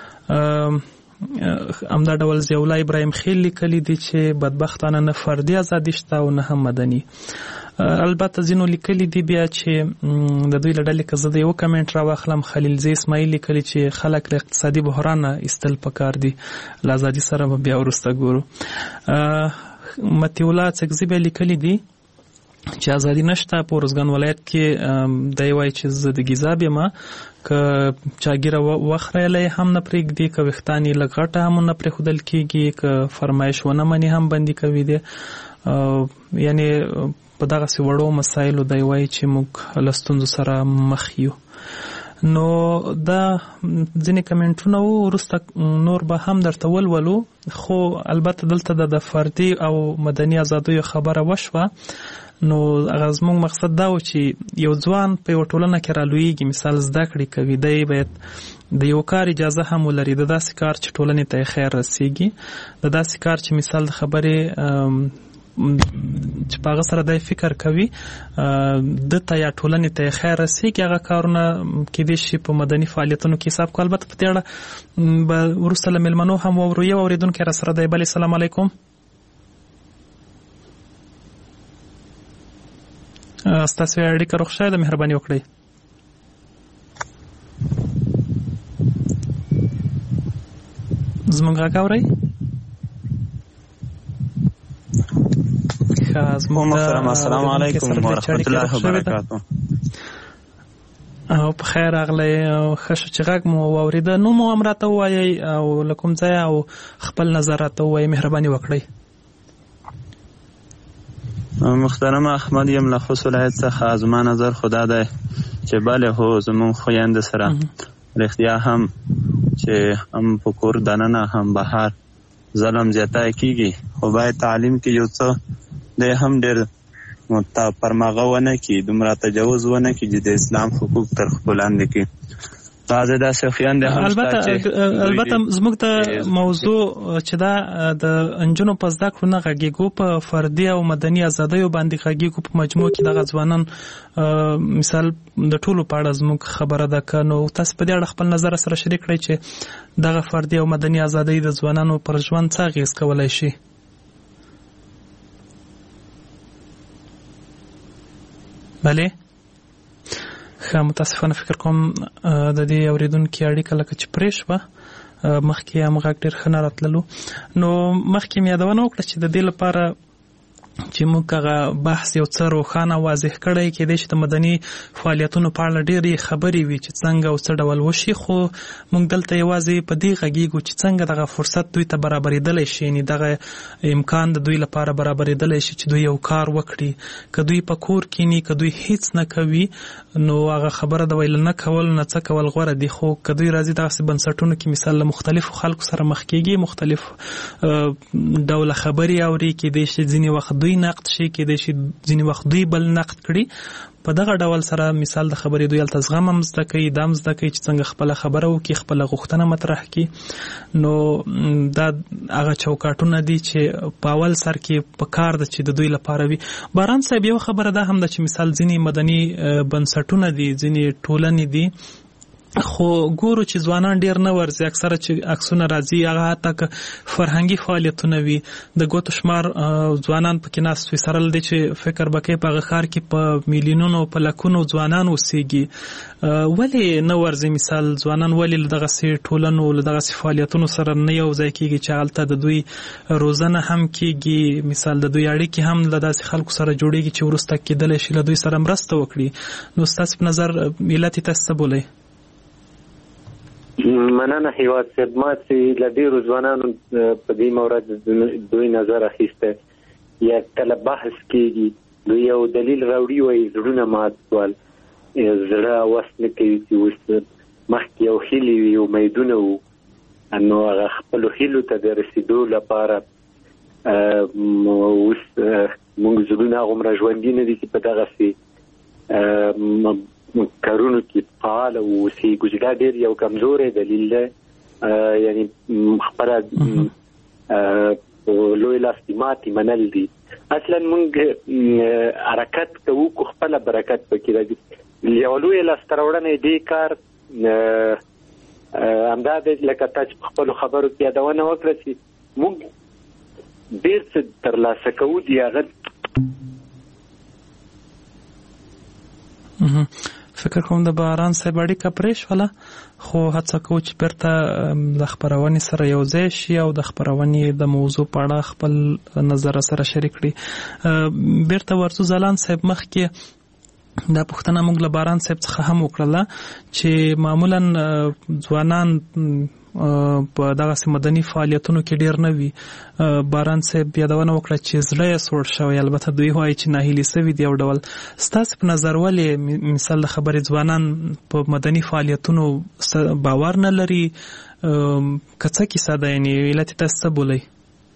همدا ډول ضیاءالله ابراهیم خیل لیکلي دي چې بدبختانه نه فردي ازادي شته او نه هم مدني. البته ځینو لیکلي دي بیا چې د دوی له ډلې که زه د یو کمنټ راواخلم، خلیلزی اسماعیل لیکلي چې خلک له اقتصادي بحران ایستل پکار دي، له ازادي سره به بیا وروسته ګورو. مطیع الله څکزي بیا لیکلي دي چې ازادي نشته. په ارزګان ولایت کې دی وایي چې زه د ګیزاب یم، که چاګیره وخریلی هم نه پرېږدي، که ویښتان یې لږ غټه هم نه پرېښودل کېږي، که فرمایش ونه مني هم بندي کوي دي. یعنې په دغسې وړو مسایلو دی وایي چې موږ له ستونزو سره مخ یو. نو دا ځینې کمنټونه وو، وروسته نور به هم درته ولولو، خو البته دلته د فردي او مدني ازادیو خبره وشوه. نو هغه زموږ مقصد دا و چې یو ځوان په یوه ټولنه کې رالویږي، مثال زده کړې کوي، دی باید د یو کار اجازه هم ولري، د داسې کار چې ټولنې ته یې خیر رسیږي، د داسې کار چې مثال د خبرې چې په هغه سره دی فکر کوي د ته یا ټولنې ته یې خیر رسیږي، هغه کارونه کېدای شي په مدني فعالیتونو کې حساب کړو. البته په دې اړه به وروسته له میلمنو هم واورو. یو اورېدونکی را سره دی. بلې سلام علیکم. ستاسو اړیکه روغ شوې ده، مهرباني وکړئ. زموږ غږ اورئ؟ محترم السلام علیکم ورحمت الله وبرکاته. او په خیر راغلی. ښه شو چې غږ مو واورېده. نوم مو هم راته ووایئ او له کوم ځایه او خپل نظر راته ووایئ، مهرباني وکړئ. محترم احمد یم له خوست ولایت څخه. زما نظر خدا دی چې بله هو زموږ خویندې سره رښتیا هم چې هم په کور دننه هم بهر ظلم زیاتی کېږي، خو باید تعلیم کې یو څه دی هم ډېر پرمغه ونه کړي، دومره تجاوز ونه کړي چې د اسلام حقوق تر خپل لاندې کړي. تازه داسې خویندې هم شته. البته زموږ د موضوع چې دا د نجونو په زده کړو نه غږیږو، په فردي او مدني ازادیو باندې غږیږو. په مجموع کې دغه ځوانان مثال د ټولو په اړه زموږ خبره ده. که نو تاسو په دې اړه خپل نظر سره شریک کړئ چې دغه فردي او مدني ازادۍ د ځوانانو پر ژوند څه اغېز کولی شي. بله ښه، متاسفانه فکر کوم د دې اورېدونکي اړیکه لکه چې پرې شوه، مخکې هم غږ ډېر ښه نه راتللو. نو مخکې مې یادونه وکړه چې د دې لپاره چې موږ هغه بحث یو څه روښانه واضح کړی کېدای شي د مدني فعالیتونو په اړه ډېرې خبرې وي چې څنګه او څه ډول وشي، خو موږ دلته یوازې په دې غږیږو چې څنګه دغه فرصت دوی ته برابرېدلی شي، یعنې دغه امکان د دوی لپاره برابرېدلی شي چې دوی یو کار وکړي. که دوی په کور کینی، که دوی هیڅ نه کوي، نو هغه خبره د ویل نه کول نه څه کول غوره دي. خو که دوی راځي دغسې بنسټونو کې مثال له مختلفو خلکو سره مخ کېږي، مختلف ډوله خبرې اوري، کېدای شي ځینې وخت دوی نقد شي، کېدای شي ځینې وخت دوی بل نقد کړي. په دغه ډول سره مثال د خبرې دوی هلته زغم هم زده کوي، دا هم زده کوي چې څنګه خپله خبره وکړي، خپله غوښتنه مطرح کړي. نو دا هغه چوکاټونه دي چې په اول سر کې په کار ده چې د دوی لپاره وي. باران صاحب یو خبره ده هم ده چې مثال ځینې مدني بنسټونه دي، ځینې ټولنې دي، خو ګورو چې ځوانان ډیر نه ورځي. اکثره چې عکسونه راځي هغه حتی که فرهنګي فعالیتونه وي، د ګوتو شمار ځوانان پکې ناست وي، سره له دې چې فکر به کوي په هغه ښار کې په میلیونونو په لکونو ځوانان اوسېږي. ولې نه ورځي مثال ځوانان، ولې له دغسې ټولنو له دغسې فعالیتونو سره نه یو ځای کېږي چې هلته د دوی روزنه هم کېږي، مثال د دوی اړیکې هم له داسې خلکو سره جوړېږي چې وروسته کېدلی شي له دوی سره مرسته وکړي. نو ستاسې په نظر علت یې تاسې څه بولئ؟ مننه هیواد صاحب، ما چې له ډېرو ځوانانو په دې مورد دوی نظر اخیسته، یا کله بحث کېږي دوی یو دلیل راوړي وایي زړونه مات شول، زړه وس نه کوي چې اوس مخکې یو هیلې وي، امیدونه وو، نو هغه خپلو هیلو ته د رسېدو لپاره اوس موږ زړونه هغومره ژوندي نه دي چې په دغسې کارونو کې فعال اوسي. ګوزګا ډېر یو کمزوری دلیل ده، یعنی خپله لوی لاستې ماتې منل دي. اصلا موږ حرکت کوو خو خپله برکت پکې راځي. یو لوی لاسته راوړنه دې کار همدا دی لکه تا چې په خپلو خبرو کې یادونه وکړه چې موږ ډېر څه ترلاسه کوو، د هغه فکر کوم د باران صاحب اړیکه پرې شوله، خو هڅه کوو چې بیرته د خپرونې سره یو ځای شي او د خپرونې د موضوع په اړه خپل نظر سره شریک کړي. بیرته ورځو ځلان صاحب، مخکې دا پوښتنه موږ له باران صاحب څخه هم وکړله چې معمولا ځوانان په دغسې مدني فعالیتونو کې ډیر نه وي. باران صاحب یادونه وکړه چې زړه یې سوړ شوی، البته دوی وایي چې ناهیلي سوي دي یو ډول. ستاسې په نظر ولې مثال د خبرې ځوانان په مدني فعالیتونو باور نه لري؟ که څه کیسه ده، یعنې علت یې تاسې څه بولئ؟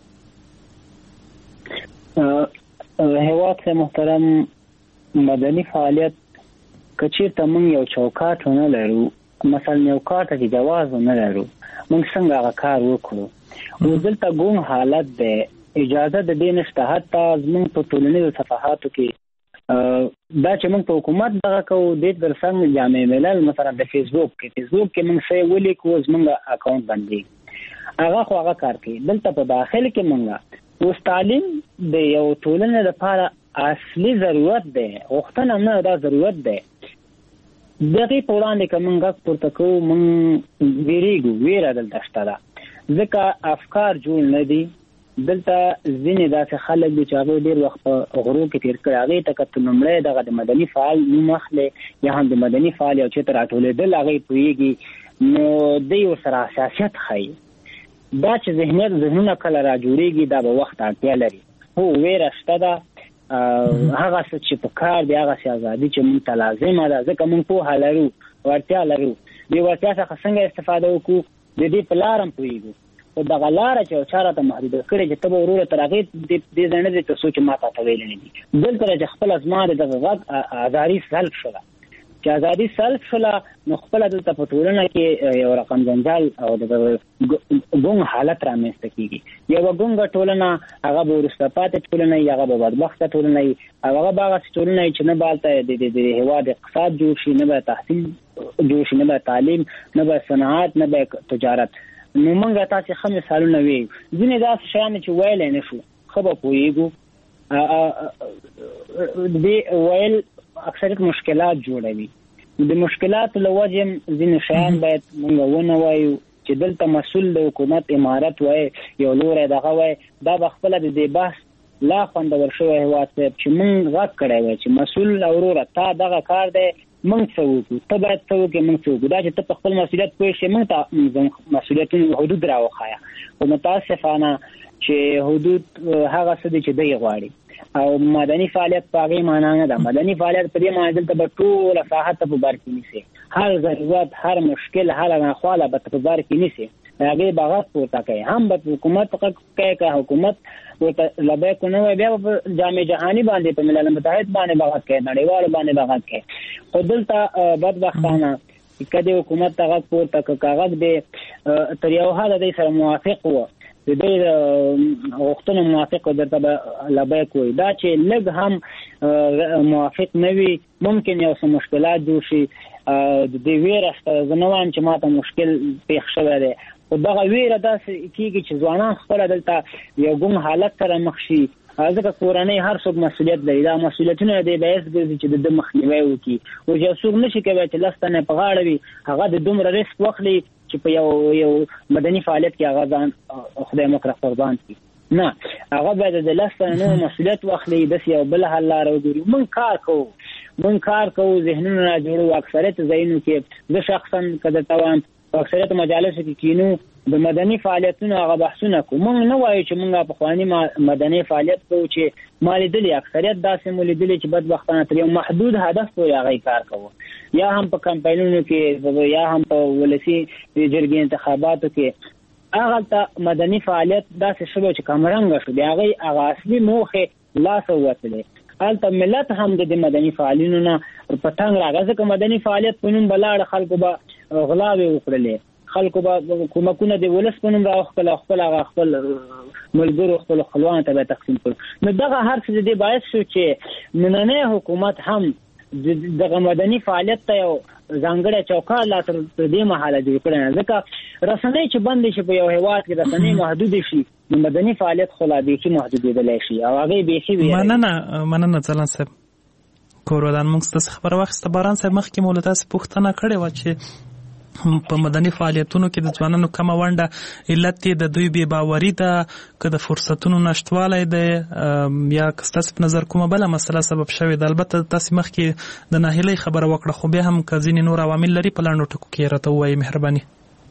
هیواد محترم، مدني فعالیت که چېرته موږ یو چوکاټ ونه لرو، مثلا یو کار ته چې جواز ونه لرو، موږ څنګه هغه کار وکړو؟ اوس دلته ګونګ حالت دی، اجازه د دې نشته. حتی زموږ په ټولنیزو صفحاتو کې دا چې موږ په حکومت دغه کوو، دې تر څنګ جامع ملل مثلا د فیسبوک کې موږ څه ولیکو، زموږ اکاونټ بندېږي، هغه خو هغه کار کوي. دلته په داخل کې موږ اوس تعلیم د یو ټولنې لپاره اصلي ضرورت دی، غوښتنه نه، دا ضرورت دی. دغه په وړاندې که موږ غږ پورته کوو، موږ ویریږو، ویره دلته شته ده، ځکه افکار جوړ نه دي. دلته ځینې داسې خلک دي چې هغوی ډېر وخت په غرو کې تېر کړی، هغوی ته که ته لومړی دغه د مدني فعال نوم اخلې یا هم د مدني فعال یو چېرته راټولېدل هغوی پوهېږي، نو دوی ورسره حساسیت ښایي. دا چې ذهنونه کله را جوړېږي دا به وخت اړتیا لري. هو ویره شته ده، هغه څه چې په کار دی، هغه سي ازادي چې موږ ته لازمه ده، ځکه موږ پوهه لرو، وړتیا لرو. دې وړتیا څخه څنګه استفاده وکړو، د دې په لاره هم پوهېږو. خو دغه لاره چې یو چا راته محدوده کړې چې ته به وروره تر هغې دې ځای نه دی تر څو چې ما تا ته ویلي نه دي. دلته چې خپله زما د دغه غږ ازادي سلب شوله، چې ازادي سلب شوله، نو خپله دلته په ټولنه کې یو رقم جنجال او د ګونګ حالت رامنځته کېږي. یوه ګونګه ټولنه، هغه به وروسته پاتې ټولنه وي، هغه به بدبخته ټولنه وي، او هغه به هغسې ټولنه وي چې نه به هلته د هېواد اقتصاد جوړ شي، نه به تحصیل جوړ شي، نه به تعلیم، نه به صنعت، نه به تجارت. نو موږ تاسې ښه مثالونه ویو. ځینې داسې شیان چې ویلی نه شو، ښه به پوهېږو. دې ویل اکثریت مشکلات جوړوي. د مشکلاتو له وجې ځینې شیان باید موږ ونه وایو چې دلته مسؤل د حکومت امارت وایي، یو لوری دغه وایي، دا به خپله د دې بحث لا خوندور شوی هیواد چې موږ غږ کړی وای چې مسؤل اوروره تا دغه کار دی موږ څه وکړو ته باید څه وکړې موږ څه وکړو دا چې ته په خپل مسؤلیت پوه شې موږ ته مسؤلیتونو حدود راوښایه خو متاسفانه چې حدود هغه څه دي چې دی غواړي او مدني فعالیت په هغې معنا نه ده. مدني فعالیت په دې معنا دلته به ټوله ساحه ته په بر کې نیسي، هر ضرورت هر مشکل هر ناخواله به ته په بر کې نیسي، هغې به غږ پورته کوي، هم به حکومت غږ کوي که حکومت ورته لبیک نه وایي بیا به په جامع جهاني باندې په ملل متحد باندې به غږ کوي، نړیوالو باندې به غږ کوي. خو دلته بدبختانه که د حکومت ته غږ پورته که غږ دی تر یو حده دی سره موافق و د دې غوښتنو موافق درته به لبیک وایي. دا چې لږ هم موافق نه وي ممکن یو څه مشکلات جوړ شي. د دې ویره شته، زه نه وایم چې ماته مشکل پیښ شوی دی، خو دغه ویره داسې کېږي چې ځوانان خپله دلته یو ګم حالت سره مخ شي، ځکه کورنۍ هر څوک مسؤلیت لري. دا مسؤلیتونه د باعث ګرځي چې د مخنیوی وکړي. او یو څوک نشي کولی چې لس تنې په غاړه وي هغه د دومره ریسک واخلي چې په یو مدني فعالیت کې هغه ځان خدای مکړه قربان کړي. نه، هغه باید د لس تنې مسؤلیت واخلي، داسې یو بل حل لاره وګوري. موږ کار کوو ذهنونه جوړو. اکثریت ځایونو کې زه شخصا که درته وایم په اکثریت مجالسو کې کینو د مدني فعالیتونو هغه بحثونه کوو. موږ نه وایو چې موږ پخواني مدني فعالیت کوو چې ما لیدلي، اکثریت داسې مو لیدلي چې بدبختانه تر یو محدود هدف پورې هغې کار کوو، یا هم په کمپاینونو کې یا هم په ولسي جرګې انتخاباتو کې. هغلته مدني فعالیت داسې شوی چې کمرنګه شو، د هغې هغه اصلي موخې لاسه ووتلې. هلته ملت هم د مدني فعالینو نه په تنګ راغی، ځکه مدني فعالیت په نوم به لاړه، خلکو به غلاوې وکړلې، خلکو به کومکونه د ولس په نوم راوښکل او خپل ملګرو خپلو خپلوانو ته به تقسیم کړو. نو دغه هر څه د دې باعث شو چې نننی حکومت هم دغه مدني فعالیت ته یو ځانګړی چوکاټ لا تر دې مهاله جوړ کړی نه، ځکه رسنۍ چې بندې شي په یو هېواد کې، رسنۍ محدودې شي، نو مدني فعالیت خو لا بیخي محدودېدلی شي او هغې بیخي مننه ځلان صاحب. کورودان موږ ستاسې خبره واخیسته. باران صاحب مخکې مو له تاسې پوښتنه کړې وه چې په مدني فعالیتونو کې د ځوانانو کمه ونډه علت یې د دوی بې باوري ده که د فرصتونو نشتوالی دی یا که ستاسې په نظر کومه بله مسله سبب شوې ده؟ البته تاسې مخکې د ناهیلۍ خبره وکړه، خو بیا هم که ځینې نور عوامل لري په لنډو ټکو کې راته ووایي مهرباني.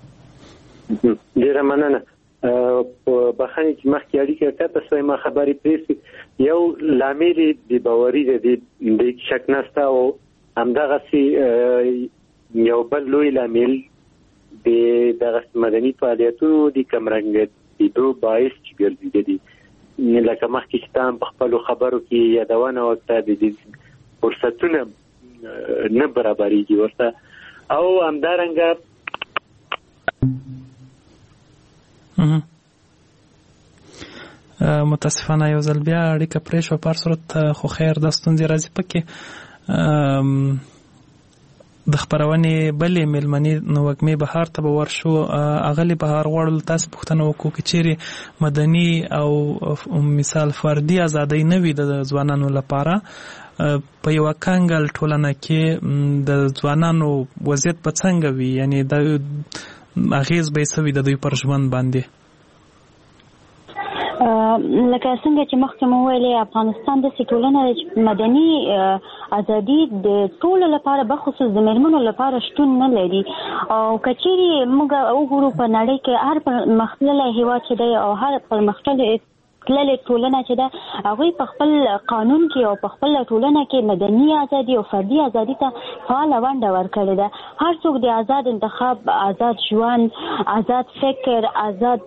ډېره مننه. بخښنې چې مخکې اړیکه قطع شوې، ما خبرې پرېښې. یو لامل یې بې باوري دی، دې شک نشته، او همدغسې یو بل لوی لامل د دغه مدني فعالیتونو د کمرنګېدو باعث چې ګرځېدلي. لکه مخکې چې تا په خپلو خبرو کې یادونه وکړه د فرصتونه نه برابرېږي ورته، او همدارنګه متاسفانه یو ځل بیا اړیکه پرې شوه. په هر صورت خو خیر دا ستونزې راځي پکې. د خپرونې بلې مېلمنې وږمې بهار ته به ورشو. اغلې بهار غواړو تاسې پوښتنه وکړو که چیرې مدني او مثال فردي ازادۍ نه وي د ځوانانو لپاره، په یوه کنګل ټولنه کې د ځوانانو وضعیت به څنګه وي؟ یعنې د اغېز به یې څه وي د دوی پر ژوند باندې؟ لکه څنګه چې مخکې مو ویلې، افغانستان داسې ټولنه ده چې مدني ازادي د ټولو لپاره بخصوص د مېرمنو لپاره شتون نه لري. او که چیرې موږ وګورو په نړۍ کې هر پرمختللی هېواد چې دی او هر پرمختللی ټولنه چې ده، هغوی په خپل قانون کې او په خپل ټولنه کې مدني ازادي او فردي ازادي ته فعاله ونډه ورکړې ده. هر څوک د آزاد انتخاب، آزاد ژوند، آزاد فکر، آزاد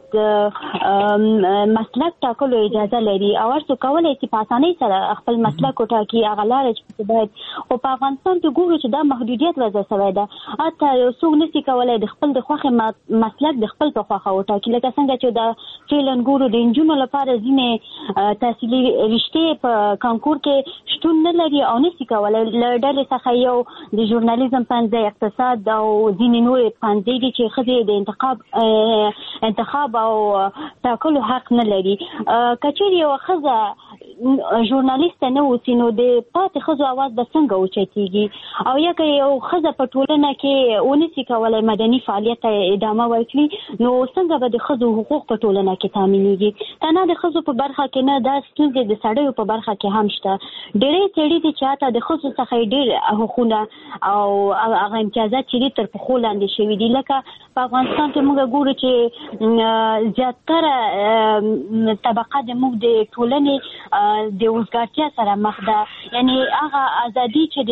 مسلک ټاکلو اجازه لري، او هر څوک کولی شي په اسانۍ سره خپل مسلک وټاکي، هغه لاره چې باید. خو په افغانستان کې ګورو چې دا محدودیت وضع شوی ده، حتی یو څوک نشي کولی د خپل د خوښې مسلک د خپل په خوښه وټاکي. لکه څنګه چې دا فعلا ګورو د نجونو لپاره تحصیلي رشتې په کانکور کې شتون نه لري او نشي کولی. له ډلې څخه یو د ژورنالیزم پوهنځی، اقتصاد او ځینې نورې پوهنځۍ دي چې ښځې د انتخاب او ټاکلو حق نه لري. که چیرې یوه ښځه ژورنالیست نه اوسي نو د پاتې ښځو اواز به څنګه اوچتېږي او یا که یو ښځه په ټولنه کې ونسي کولی مدني فعالیت ته ادامه ورکړي نو څنګه به د ښځو حقوق په ټولنه کې تامینېږي. تنها د ښځو په برخه کې نه، دا ستونزې د سړیو په برخه کې هم شته. ډېرې څېړې دي چې حتی د ښځو څخه ډېر حقونه او هغه امتیازات چې دي تر پښو لاندې شوي دي. لکه په افغانستان کې موږ ګورو چې زیاتره طبقه د موږ د ټولنې د وزګارتیا سره مخ ده. یعنی هغه ازادي چې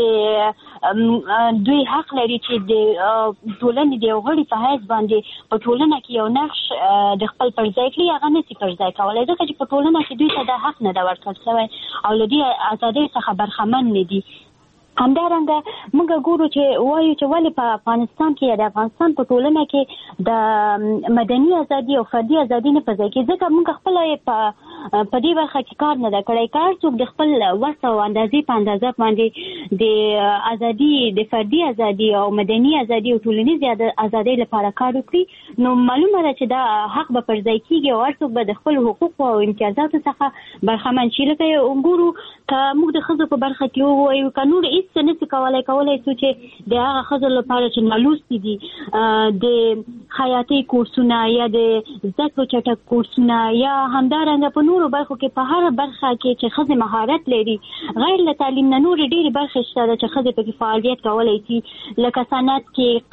د دوی حق لري چې د ټولنې د یو غړي په حیث باندې په ټولنه کې یو نقش د خپل پر ځای کړي، هغه نشي پر ځای کولی ځکه چې په ټولنه کې دوی ته دا حق نه ده ورکړل شوی او له دې ازادۍ څخه برخمن نه دي. همدارنګه موږ ګورو چې وایو چې ولې په افغانستان کې یا د افغانستان په ټولنه کې د مدني ازادي او فردي ازادي نه په ځای کې، ځکه موږ خپله په دې برخه کې کار نه ده کړی. کار څوک د خپل وس او اندازې په اندازه باندې د ازادي، د فردي ازادي او مدني ازادي او ټولنیزې ازادۍ لپاره کار وکړي نو معلومه ده چې دا حق به پر ځای کېږي او هر څوک به د خپل حقوقو او امتیازاتو څخه برخمن شي. لکه وګورو که موږ د ښځو په برخه کې ووایو که نور هېڅ څه نشي کولی شو چې د هغه ښځو لپاره چې نالوستې دي د خیاطۍ کورسونه یا د زده کړو چټک کورسونه یا همدارنګه په نورو برخو کې په هر برخه کې چې ښځې مهارت لري، غیر له تعلیم نه نورې ډېرې برخې شته ده چې ښځې پکې فعالیت کولی شي. لکه صنعت کې،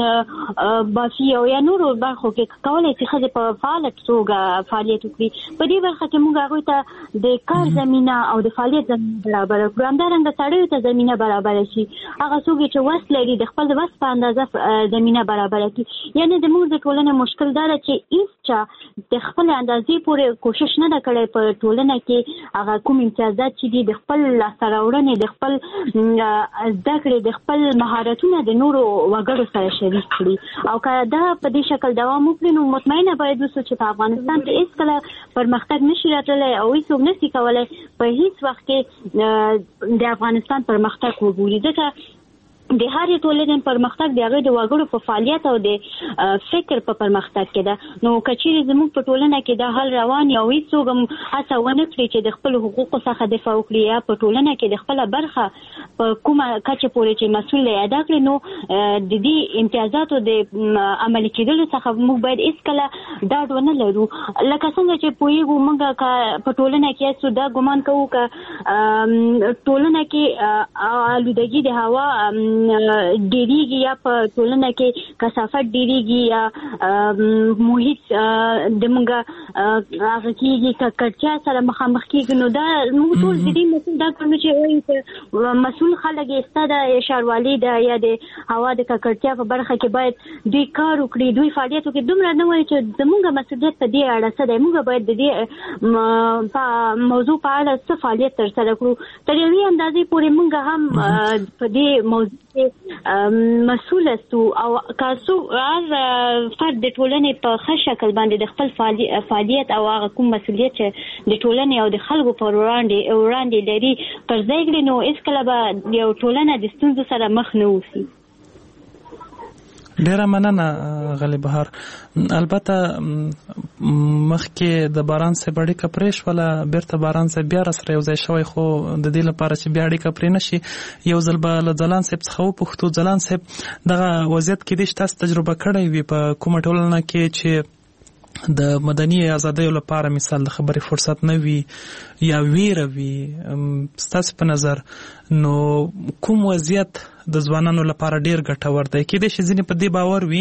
قالین بافي او یا نورو برخو کې کولی شي ښځې په فعاله توګه فعالیت وکړي. په دې برخه کې موږ هغوی ته د کار زمینه او د فعالیت زمینه برابره کړو. همدارنګه سړیو ته زمینه برابره شي، هغه څوک چې وس لري د خپل وس په اندازه زمینه برابره کړي. یعنې د موږ د ټولنې مشکل دا ده چې هېڅ چا د خپل اندازې پورې کوشش نه ده کړی په ټولنه کې هغه کوم امتیازات چې دي د خپل لاسته راوړنې، د خپل زده کړې، د خپل مهارتونه د نورو وګړو سره شریک کړي. او که دا په دې شکل دوام وکړي نو مطمئنه باید اوسو چې په افغانستان کې هېڅکله پرمختګ نشي راتللی او هېڅوک نشي کولی په هېڅ وخت کې د افغانستان پرمختګ وګوري. ځکه د هرې ټولنې پرمختګ د هغې د وګړو په فعالیت او د فکر په پرمختګ کې ده. نو که چیرې زموږ په ټولنه کې دا حل روان یا هېڅوک هم هڅه ونه کړي چې د خپلو حقوقو څخه دفاع وکړي یا په ټولنه کې د خپله برخه په کومه کچه پورې چې مسؤل ادا کړي نو د دې امتیازاتو د عملي کېدلو څخه موږ باید هېڅکله ډاډ ونه لرو. لکه څنګه چې پوهېږو موږ که په ټولنه کې یاستو دا ګمان کوو که ټولنه کې آلودګي د هوا ډېریږي یا په ټولنه کې کثافت ډېریږي یا محیط د موږ هغه کېږي ککړتیا سره مخامخ کېږي نو دا موږ ټول د دې مسؤل دا کړو چې وایي چې مسؤل خلک یې ستا ده یا ښاروالي ده یا د هوا د ککړتیا په برخه کې باید دوی کار وکړي، دوی فعالیت وکړي. دومره نه وایي چې زموږ مسؤلیت په دې اړه څه دی، موږ باید د دې موضوع په اړه څه فعالیت ترسره کړو. تر یوې اندازې پورې موږ هم په دې موضوع مسؤل استو او کاسو هر فرد د ټولنې په ښه شکل باندې د خپل فعالیت او هغه کوم مسؤلیت چې د ټولنې او د خلکو پر وړاندې لري پر ځای کړي نو هېڅکله به یو ټولنه د ستونزو سره مخ نه اوسي. ډیره مننه غلی بهار. البته مخکې د باران صاحب اړیکه پرې شوله، بیرته باران صاحب بیا راسره یو ځای شوی خو د دې لپاره چې بیا اړیکه پرې نشي یو ځل به له ځلان صاحب څخه وپوښتو. ځلان صاحب دغه وضعیت کېدای شي تاسو تجربه کړی وي په کومه ټولنه کې چې د مدني ازادیو لپاره مثال د خبرې فرصت نه وي یا ویره وي، ستاسو په نظر نو کوم وضعیت د ځوانانو لپاره ډیر ګټور دی؟ کېدای شي ځینې په دې باور وي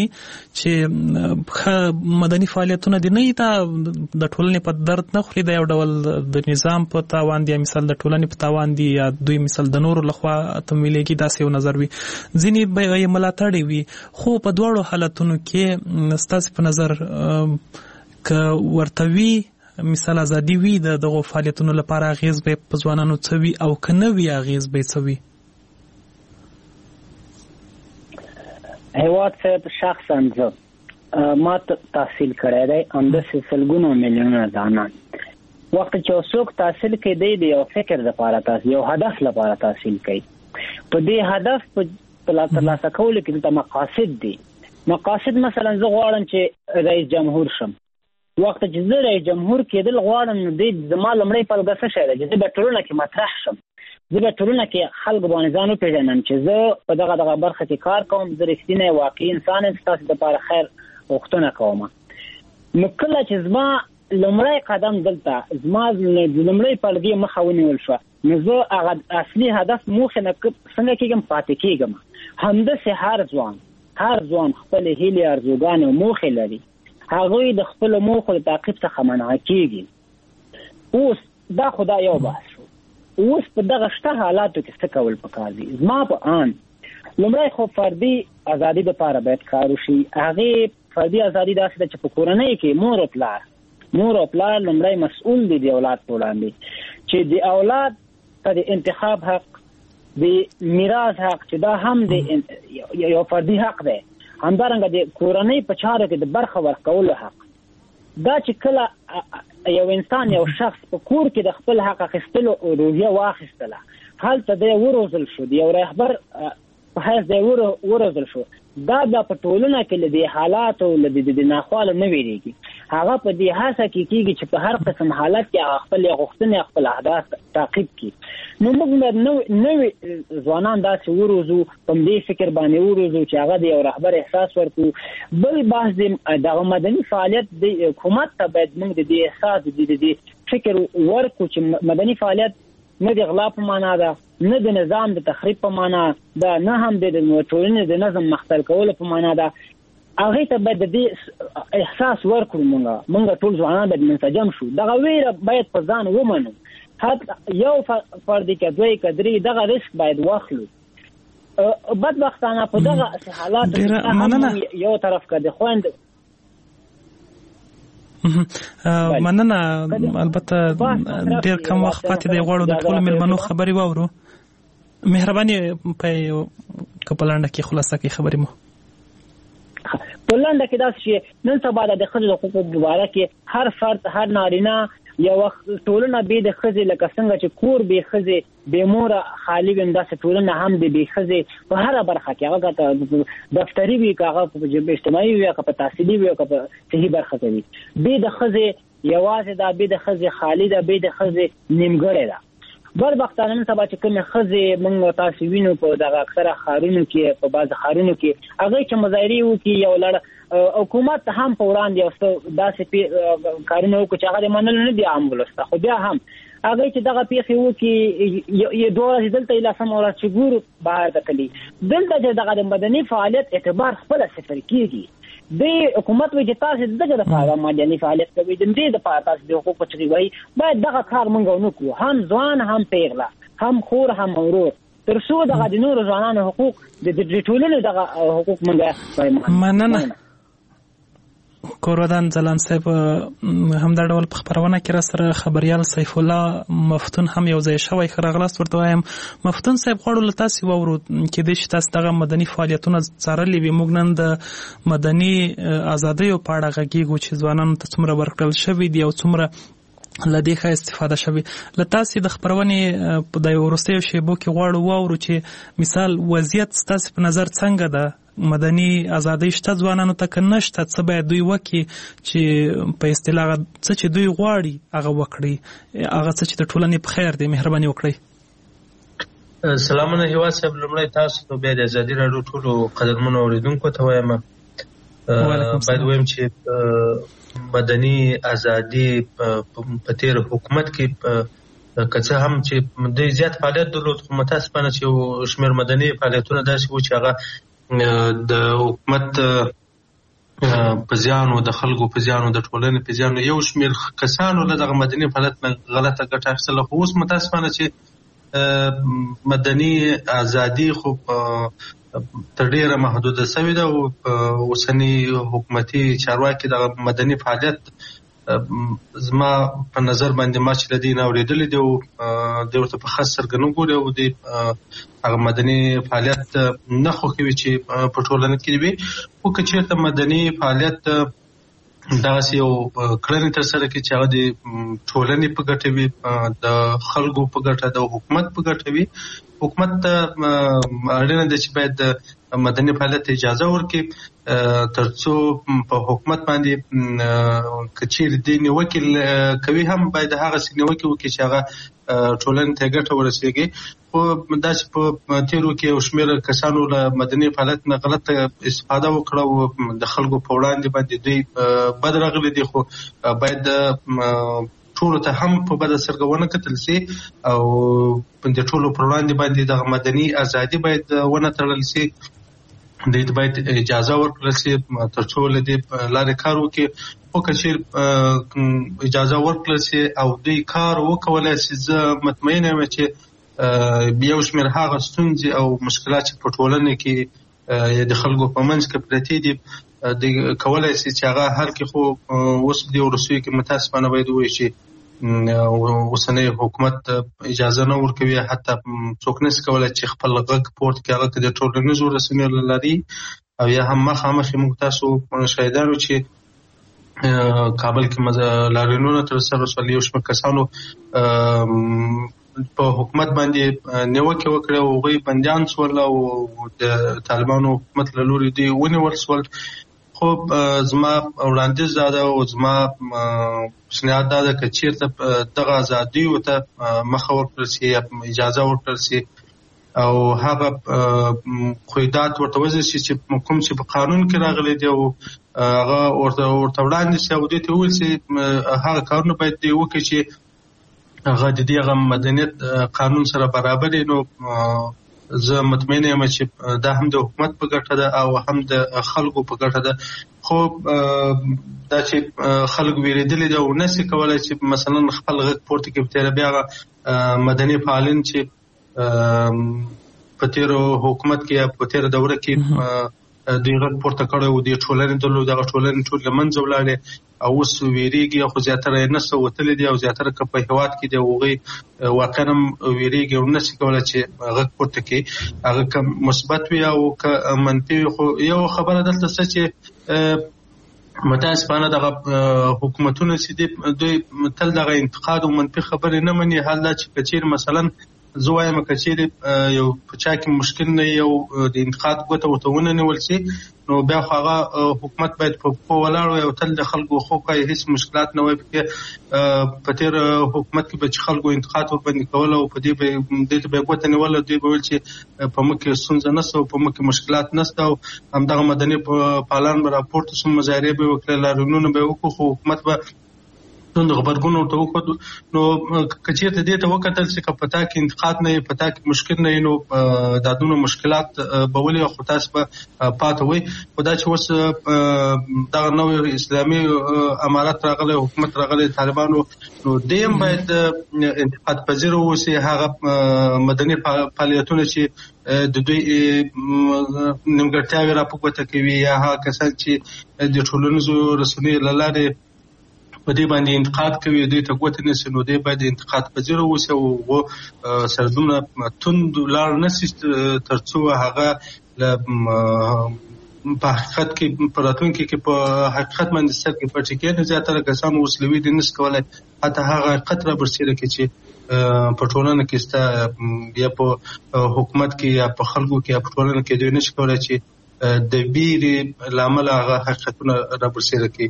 چې مدني فعالیتونه دي نه دا د ټولنې په درد نه خوري، دا یو ډول د نظام په تاوان دی، مثال د ټولنې په تاوان دی یا دوی مثال د نورو لخوا تمویلېږي، داسې یو نظر وي. ځینې به یې ملاتړي وي. خو په دواړو حالتونو کې ستاسو په نظر که ورته وي مثال ازادي وي د دغو فعالیتونو لپاره اغیز به په ځوانانو څه وي او که نه وي اغیز به څه وي؟ هیواد صاحب شخصا زه ما تحصیل کړی دی همداسې سلګونو میلیونونه ځوانان وخت چې څوک تحصیل کوي دی یو فکر لپاره تحصیل، یو هدف لپاره تحصیل کوي. په دې هدف په ترلاسه کولو کې دلته مقاصد دي. مقاصد مثلا زه غواړم چې رئیس جمهور شم وخت چې زه رئیس جمهور کېدل غواړم نو دې زما لومړی پلګه څه شی ده چې زه به ټولنه کې مطرح شم، زه به ټولنه کې خلکو باندې ځان وپېژنم چې زه په دغه برخه کې کار کوم، زه رښتینی واقعي انسان یم، ستاسو دپاره خیر غوښتنه کوم. نو کله چې زما لومړی قدم دلته زما لومړی پلګې مخه ونیول شوه، نو زه هغه اصلي هدف موخې نه څنګه کېږم پاتې کېږم. همداسې هر ځوان خپلې هیلې ارزوګانې او موخې لري، هغوی د خپلو موخو د تعقیب څخه منع کېږي. اوس دا خو دا یو بحث شو. اوس په دغه شته حالاتو کې څه کول پکار دي؟ زما په آن لومړی خو فردي ازادي دپاره باید کار وشي. هغې فردي ازادي داسې ده چې په کورنۍ کې مور او پلار لومړی مسؤول دي د اولاد په وړاندې، چې د اولاد ته د انتخاب حق، د میراث حق، چې دا هم د یو فردي حق دی، همدارنګه د کورنۍ په چارو کې د برخه ورکولو حق. دا چې کله یو انسان یو شخص په کور کې د خپل حق اخیستلو روحیه واخیستله، هلته دی وروزل شو، د یو رهبر په حیث دی وروزل شو، دا بیا په ټولنه کې له دې حالاتو له د ناخوالو نه ویریږي. هغه په دې هڅه کې کېږي چې په هر قسم حالت کې هغه خپل غوښتنې خپل اهداف تعقیب کړي. نو موږ نوي ځوانان داسې وروزو، په دې فکر باندې وروزو چې هغه د یو رهبر احساس ورکړو. بل بحث دغه مدني فعالیت د حکومت ته باید موږ د دې احساس د فکر ورکړو چې مدني فعالیت نه د غلا په معنا ده، نه د نظام د تخریب په معنا ده، نه هم د ټولنې د نظم مختل کولو په معنا ده. هغې ته باید د دې احساس ورکړو. موږ ټول ځوانان باید منسجم شو، دغه ویره باید په ځان ومنو. حتی یو فرد که دوی که درې دغه ریسک باید واخلو. بدبختانه په دغه حالاتو یو طرف که د خویند مننه. البته ډیر کم وخت پاتې دی، غواړو د ټولو مېلمنو خبرې واورو. مهرباني په لنډه کې خلاصه کې خبرې مو په لنډه کې داسې چې نن سبا د ښځو د حقوقو په باره کې هر فرد، هر نارینه یو وخت ټولنه بې د ښځې، لکه څنګه چې کور بې ښځې بې موره خالي وي، همداسې ټولنه هم د بې ښځې په هره برخه کې، هغه که دفتري وي، که هغه په اجتماعي وي، که په تحصیلي وي، که په صحي برخه کې وي، بې د ښځې یوازې ده، بې د ښځې خالي ده، بې د ښځې نیمګړې ده. بدبختانه نن سبا چې کومې ښځې موږ تاسو وینو په دغه اکثره ښارونو کې، په بعضې ښارونو کې هغوی چې مظاهرې وکړي، یو لړ حکومت هم په وړاندې یو څه داسې کارونه وکړو چې هغه د منلو نه دي عام ولس ته، خو بیا هم هغوی چې دغه پیښې وکړي، یو دوه ورځې دلته یې لسمه ورځ چې ګورو بهر ته تلي، دلته چې دغه د مدني فعالیت اعتبار خپله صفر کېږي. د حکومت وایي چې تاسې دغه دپاره مدني فعالیت کوئ، د دې دپاره تاسې د حقوقو چغې وایي، باید دغه کار موږ ونه کړو، هم ځوان، هم پیغله، هم خور، هم ورور، تر څو دغه د نورو ځوانانو حقوق د ټولنې دغه حقوق موږ مننه. کورودان ځلان صاحب همدا ډول په خبرونه کې را سره خبريال سیف الله مفتون هم یو ځای شوی. ښه راغلاست ورته وایم. مفتون صاحب غواړو له تاسې واورو کېدای شي تاسو دغه مدني فعالیتونه څارلي وي. موږ نن د مدني ازادیو په اړه غږیږو چې ځوانانو ته څومره ورکړل شوي دي او څومره له دې ښه استفاده شوي. له تاسې د خپرونې په د وروستیو شیبو کې غواړو واورو چې مثال وضعیت ستاسې په نظر څنګه ده؟ مدني ازادي شته ځوانانو ته که نشته؟ څه باید دوی وکړي چې په اصطلاح څه چې دوی غواړي هغه وکړي، هغه څه چې د ټولنې په خیر دی؟ مهرباني وکړئ. سلامونه هیواد صاحب، لومړی تاسو ته بیا د ازادي راډیو ټولو قدرمنو اورېدونکو ته وایم، باید وایم چې مدني ازادي په تیر حکومت کې که څه هم چې دوی زیات فعالیت درلود، خو متاسفانه چې شمېر مدني فعالیتونه داسې وو چې هغه د حکومت په زیان او د خلکو په زیان او د ټولنې په زیان، یو شمېر کسانو له دغه مدني فعالیت نه غلطه ګټه اخیستله. خو اوس متاسفانه چې مدني ازادي خو تر ډېره محدوده شوې ده او اوسني حکومتي چارواکي دغه مدني فعالیت زما په نظر باندې ما چې د دې نه اورېدلې دي او د ورته په خاص سترګه نه ګوري او د هغه مدني فعالیت نه خوښوي چې په ټولنه کې وي. خو که چېرته مدني فعالیت داسې یو کړنې ترسره کړي چې هغه د ټولنې په ګټه وي، د خلکو په ګټه، د حکومت په ګټه وي، حکومت اړینه ده چې باید مدني فعالیت اجازه ورکړي ترڅو په حکومت باندې کچیر دی نیوکه کوي هم باید هغه نیوکه وکړي چې هغه ټولنې ته ګټه ورسیږي. خو دا چې په تیرو کې یو شمېر کسانو له مدني فعالیت نه غلطه استفاده وکړه او د خلکو په وړاندې باندې دوی بد راغلي دي، خو باید ټولو ته هم په بده سترګه ونه کتل سي او د ټولو پر وړاندې باندې د مدني ازادي باید ونه تړل سي. دوی ته باید اجازه ورکړل سي ترڅو له دې لارې کار وکړي. خو که چېرې اجازه ورکړل سي او دوی کار وکولی سي، زه مطمئن یم چې یو شمېر هغه ستونزې او مشکلات چې په ټولنه کې د خلکو په منځ کې پرتې دي دوی کولی سي چې هغه حل کړي. خو اوس دې وروستیو کې متاسفانه باید ووایي چې اوسنی حکومت اجازه نه ورکوي، حتی څوک نشي کولی چې خپل غږ پورته کړي، هغه که د ټولنیزو رسنیو له لارې او یا هم مخامخ موږ تاسو شاهدان وو چې کابل کې لاریونونه ترسره شول، یو شمېر کسانو په حکومت باندې نیوکې وکړې او هغوی بندیان شول او د طالبانو حکومت له لوري دوی ونیول شول. خو زما وړاندیز دا ده او زما پیشنهاد دا ده که چېرته دغه ازادیو ته مخه ورکړل سي یا اجازه ورکړل سي او هغه قیودات ورته وضع سي چې کوم چې په قانون کې راغلي دي او هغه ورته وړاندې سي او دوی ته وویل سي هغه کارونه باید دوی وکړي چې هغه د دې هغه مدنیت قانون سره برابر وي. نو زه مطمئن یم چې دا هم د حکومت په ګټه ده او هم د خلکو په ګټه ده. خو دا چې خلک ویرېدلي دي او نشي کولی چې مثلا خپل غږ پورته کړي، په بیا هغه مدني فعالین چې په تېرو حکومت کې یا په تېره دوره کې دوی غږ پورته کړی و، د ټولنې درلود، هغه ټولنې ټول له منځه ولاړې او اوس ویریږي، خو زیاتره یې نسه وتلي دي او زیاتره که په هېواد کې دي هغوی واقعا هم ویریږي او نشي کولی چې غږ پورته کړي، هغه که مثبت وي او که منفي وي. خو یو خبره دلته څه چې متاسفانه دغه حکومتونه چې دي دوی تل دغه انتقاد او منفي خبرې نه مني. حال دا چې که چېرې مثلا زه وایم که چېرې یو په چا کې مشکل نه یو د انتقاد ګوته ورته ونیول سي، نو بیا خو هغه حکومت باید په پښو ولاړ وي او تل د خلکو خو کوي، هېڅ مشکلات نه وای. په تېر حکومت کې به چې خلکو انتقاد ورباندې کول او په دې به یې ګوته نیوله، دوی به ویل چې په موږ کې ستونزه نشته او په موږ کې مشکلات نشته او همدغه مدني فعالان به راپورته شو، مظاهرې به یې وکړې، لاریونونه به یې وکړو، خو حکومت به د غبرګون ورته وکړو. نو که چېرته دې ته وکتل چې که په تا کې انتقاد نه وي، په تا کې مشکل نه وي، نو دا دومره مشکلات به ولې خو تاسو به پاته وئ. خو دا چې اوس دغه نوی اسلامي امارت راغلی، حکومت راغلی طالبانو، نو دی هم باید انتقاد پذیر واوسي. هغه مدني فعالیتونه چې د دوی نیمګړتیاوې را په ګوته کوي یا هغه کسان چې د ټولنیزو رسنیو له لارې په دې باندې انتقاد کوي، دوی ته ګوته نیسي، نو دوی باید انتقاد پذیر واوسي او سره دومره توند لاړ نشي تر څو هغه په حقیقت کې په راتلونکي کې په حقیقت باندې سترګې پټې کړي. نو زیاتره کسان اوس له ویدې نشي کولی حتی هغه حقیقت را برسېره کړي چې په ټولنه کې ستا یا په حکومت کې یا په خلکو کې یا په ټولنه کې دوی نشي کولی چې د ویرې له امله هغه حقیقتونه را برسېره کړي.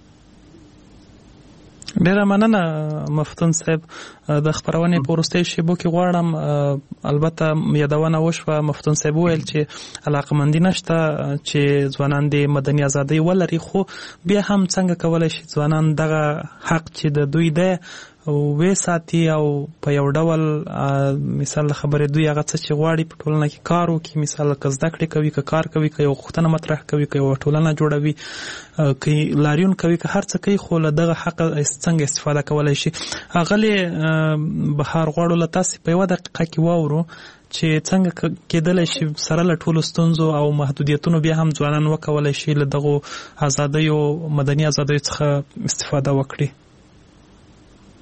ډیره مننه مفتون صاحب. د خبرونې په وروستیو شیبو کې غواړم البته یادونه وشوه، مفتون صاحب وویل چې علاقمندي نشته چې ځوانان د مدني ازادۍ ولري، خو بیا هم څنګه کولی شي ځوانان دغه حق چې د دوی دی وې ساتي او په یو ډول مثال خبرې دوی هغه څه چې غواړي په ټولنه کې کار وکړي، مثال که زده کړې کوي، که کار کوي، که یو غوښتنه مطرح کوي، که یو ټولنه جوړوي، که لاریون کوي، که هر څه کوي، خو له دغه حق څنګه استفاده کولی شي. هغلې بهار غواړو له تاسې په یوه دقیقه کې واورو چې څنګه کېدلی شي سره له ټولو ستونزو او محدودیتونو بیا هم ځوانان وکولی شي له دغو ازادیو مدني ازادیو څخه استفاده وکړي.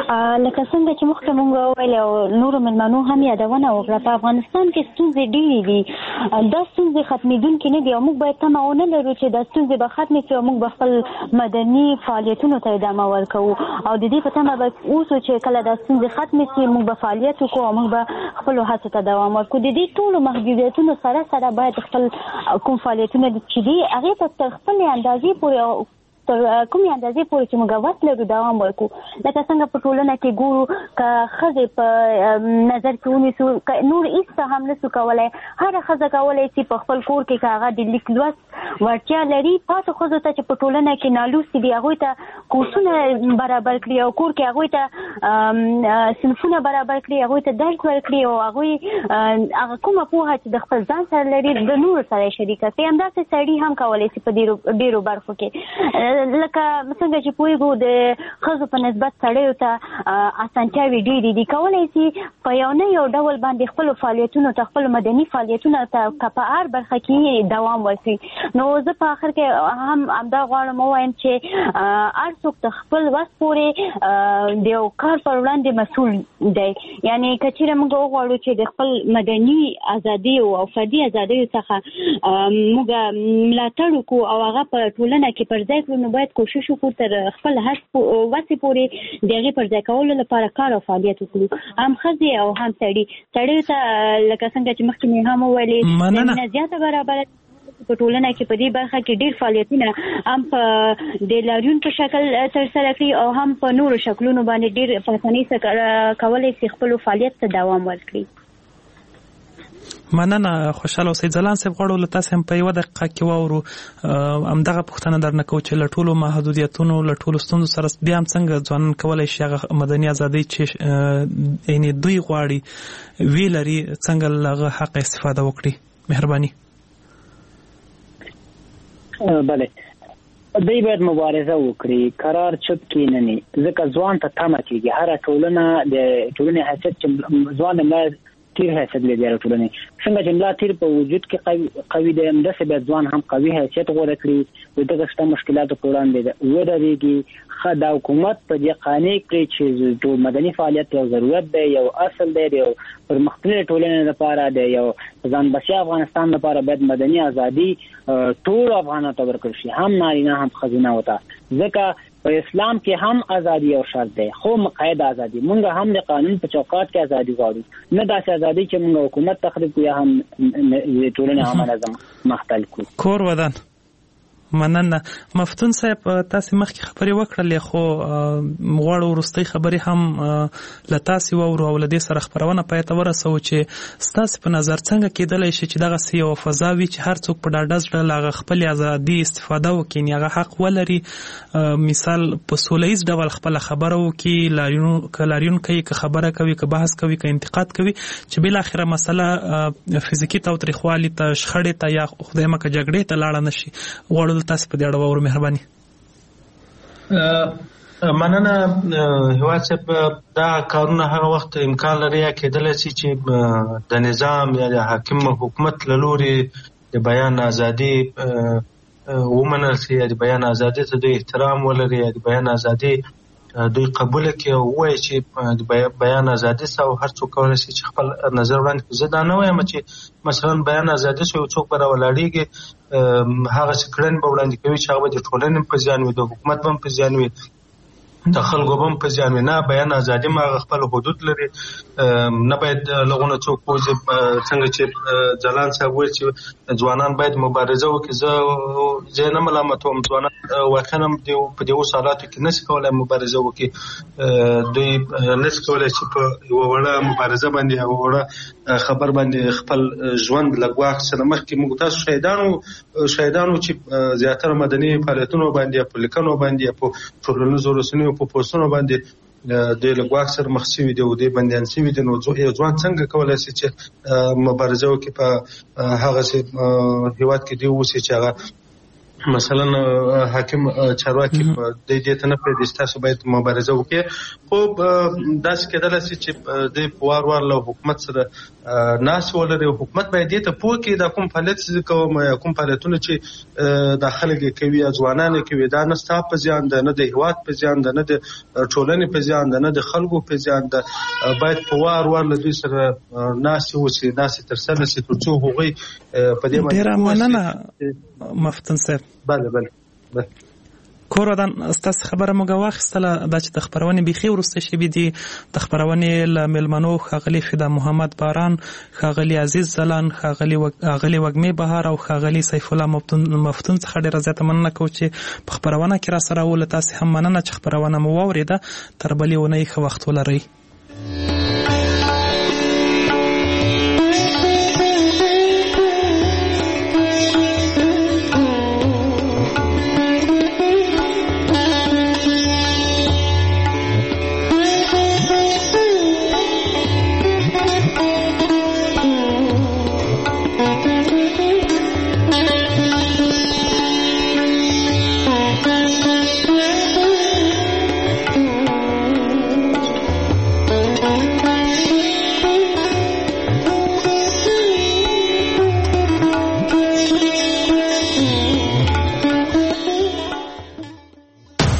لکه څنګه چې مخکې موږ ویل او نورو مېلمنو هم یادونه وکړه په افغانستان کې ستونزې ډېرې دي دا ستونزې ختمېدونکې نه دي او موږ باید تمه ونه لرو چې دا ستونزې به ختمې شي او موږ به خپل مدني فعالیتونو ته ادامه ورکوو او د دې په تمه به اوسو چې کله دا ستونزې ختمې شي موږ به فعالیت وکړو او موږ به خپلو هڅو ته دوام ورکړو د دې ټولو محدودیتونو سره باید خپل کوم فعالیتونه چې دي هغې ته تر خپلې اندازې پورې تر کومې اندازې پورې چې موږ وس لرو دوام ورکړو لکه څنګه په ټولنه کې ګورو که ښځې په نظر کې ونیسو که نور هېڅ څه هم نشو کولی هره ښځه کولی شي په خپل کور کې که هغه د لیک لوست وړتیا لري پاتې ښځو ته چې په ټولنه کې نالوستي دي هغوی ته کورسونه برابر کړي او کور کې هغوی ته صنفونه برابر کړي هغوی ته درس ورکړي او هغوی هغه کومه پوهه چې د خپل ځان سره لري د نورو سره یې شریکه کړي همداسې سړي هم کولی شي په ډېرو برخو کې لکه څنګه چې پوهېږو د ښځو په نسبت سړیو ته اسانتیاوې ډېرې دي کولی شي په یو نه یو ډول باندې خپلو فعالیتونو ته خپلو مدني فعالیتونو ته که په هر برخه کې دوام ورکړي نو زه په آخر کې هم همدا غواړم ووایم چې هر څوک د خپل وس پورې د یو کار پر وړاندې مسؤل دی یعنې که چېرې موږ وغواړو چې د خپل مدني ازادیو او فردي ازادیو څخه موږ ملاتړ وکړو او هغه په ټولنه کې پر ځای کړو نو باید کوشش وکړو تر خپل وسې پورې د هغې پر ځای کولو لپاره کار او فعالیت وکړو هم ښځې او هم سړیو ته لکه څنګه چې مخکې مې هم وویلې مینه زیاته برابره په ټولنه کې په دې برخه کې ډېر فعالیتونه هم په د لاریون په شکل ترسره کړي او هم په نورو شکلونو باندې ډېر په اسانۍ سره کولی شي خپلو فعالیت ته دوام ورکړي مننه خوشحاله اوسئ ځلان صاحب غواړو له تاسې هم په یوه دقیقه کې واورو همدغه پوښتنه درنه کوو چې له ټولو محدودیتونو له ټولو ستونزو سره بیا هم څنګه ځوانان کولی شي هغه مدني ازادۍ چې یعنې دوی غواړي وی لري څنګه له هغه حق استفاده وکړي مهرباني بله دوی باید مبارزه وکړي قرار چپ کینني ځکه ځوان ته تمه کېږي هره ټولنه د ټولنې حیثیت چې ځوان د ملا تیر حیثیت لري د ټولنې څنګه چې ملا تیر په وجود کې قوي دی همداسې باید ځوان هم قوي حیثیت غوره کړي د دغه شته مشکلاتو په وړاندې ودرېږي ښه د حکومت په دې قانع کړي چې ټول مدني فعالیت یو ضرورت دی یو اصل دی یو پرمختللې ټولنې لپاره دی یو ځان بسیا افغانستان لپاره باید مدني ازادي ټول افغانانو ته ورکړل شي هم نارینه هم ښځینه وته ځکه په اسلام کې هم ازادي یو شرط دی خو مقید ازادي مونږ هم د قانون په چوکاټ کې ازادي غواړو نه داسې ازادي چې مونږ حکومت تخریب کړو یا هم ټولنه هم منظم مختل کړو کور ودان مننه مفتون صاحب تاسې مخکې خبرې وکړلې خو غواړو وروستۍ خبرې هم له تاسې واورو او له دې سره خپرونه پای ته ورسوو چې ستاسې په نظر څنګه کېدلی شي چې دغسې یوه فضا وي چې هر څوک په ډاډه زړه له هغه خپلې ازادي استفاده وکړي هغه حق ولري مثال په سوله ییز ډول خپله خبره وکړي که لاریون کوي که خبره کوي که بحث کوي که انتقاد کوي چې بالاخره مسله فزیکي تاوتریخوالي ته شخړې ته یا خدای مکه جګړې ته لاړه نه شي غواړو تاسو په دې اړه واورو مهرباني مننه هیواد صاحب دا کارونه هغه وخت امکان لري یا کېدلی شي چې د نظام یا د حاکم حکومت له لورې د بیان ازادي ومنل شي یا د بیان ازادي ته دوی احترام ولري یا د بیان ازادي دوی قبول کړي او وایي چې د بیان ازادي سره هر څوک کولی شي چې خپل نظر وړاندې کړي زه دا نه وایم چې مثلا بیان ازادي شو یو څوک به راولاړېږي هغه څه کړنې به وړاندې کوي چې هغه به د ټولنې په زیان وي د حکومت به هم په زیان وي د خلکو به هم په زیان وي نه بیان ازادي ما هغه خپل حدود لري نه باید لغونه څوک پوځي څنګه چې ځلان صاحب وایي چې ځوانان باید مبارزه وکړي زه نه ملامتوم ځوانان واقعا په دې حالاتو کې نشي کولی مبارزه وکړي دوی نشي کولی چې په یوه وړه مبارزه باندې یوه وړه خبر باندې خپل ژوند له ګواښ سره مخکې موږ تاسو شهیدانو چې زیاتره مدني فعالیتونو باندې په لیکنو باندې په ټولنیزو رسنیو په پوسټونو باندې د لګواک سره مخ شوي دي او د بندیان شوي دي نو یو ځوان څنګه کولی شي چې مبارزه وکړي په هغه هېواد کې دی اوسي چې هغه مثلا حاکم چارواکي د دې ته نه پرېږدي تاسو باید مبارزه وکړئ. خو داسې کېدلی شي چې دوی په وار له حکومت سره ناستې ولري. حکومت باید دې ته پوه کړي دا کوم فعالیت چې زه کوم یا کوم فعالیتونه چې دا خلک یې کوي یا ځوانان یې کوي دا نه ستا په زیان ده، نه د هېواد په زیان ده، نه د ټولنې په زیان ده، نه د خلکو په زیان ده. باید په وار له دوی سره ناستې وشي، ناستې ترسره شي تر څو هغوی په دې باندې ډېره مننه مفتون صاحب. بله کورودان ستاسو خبره موږ واخیستله دا چې د خپرونې بیخي وروسته شوي دي. د خپرونې له مېلمنو ښاغلي فدا محمد باران، ښاغلي عزیز ځلان، ښاغلي وږمې بهار او ښاغلي سیف الله مفتون څخه ډېره زیاته مننه کوو چې په خپرونه کې راسره وو. له تاسې هم مننه چې خپرونه مو واورېده. تر بلې اونۍ ښه وخت ولرئ.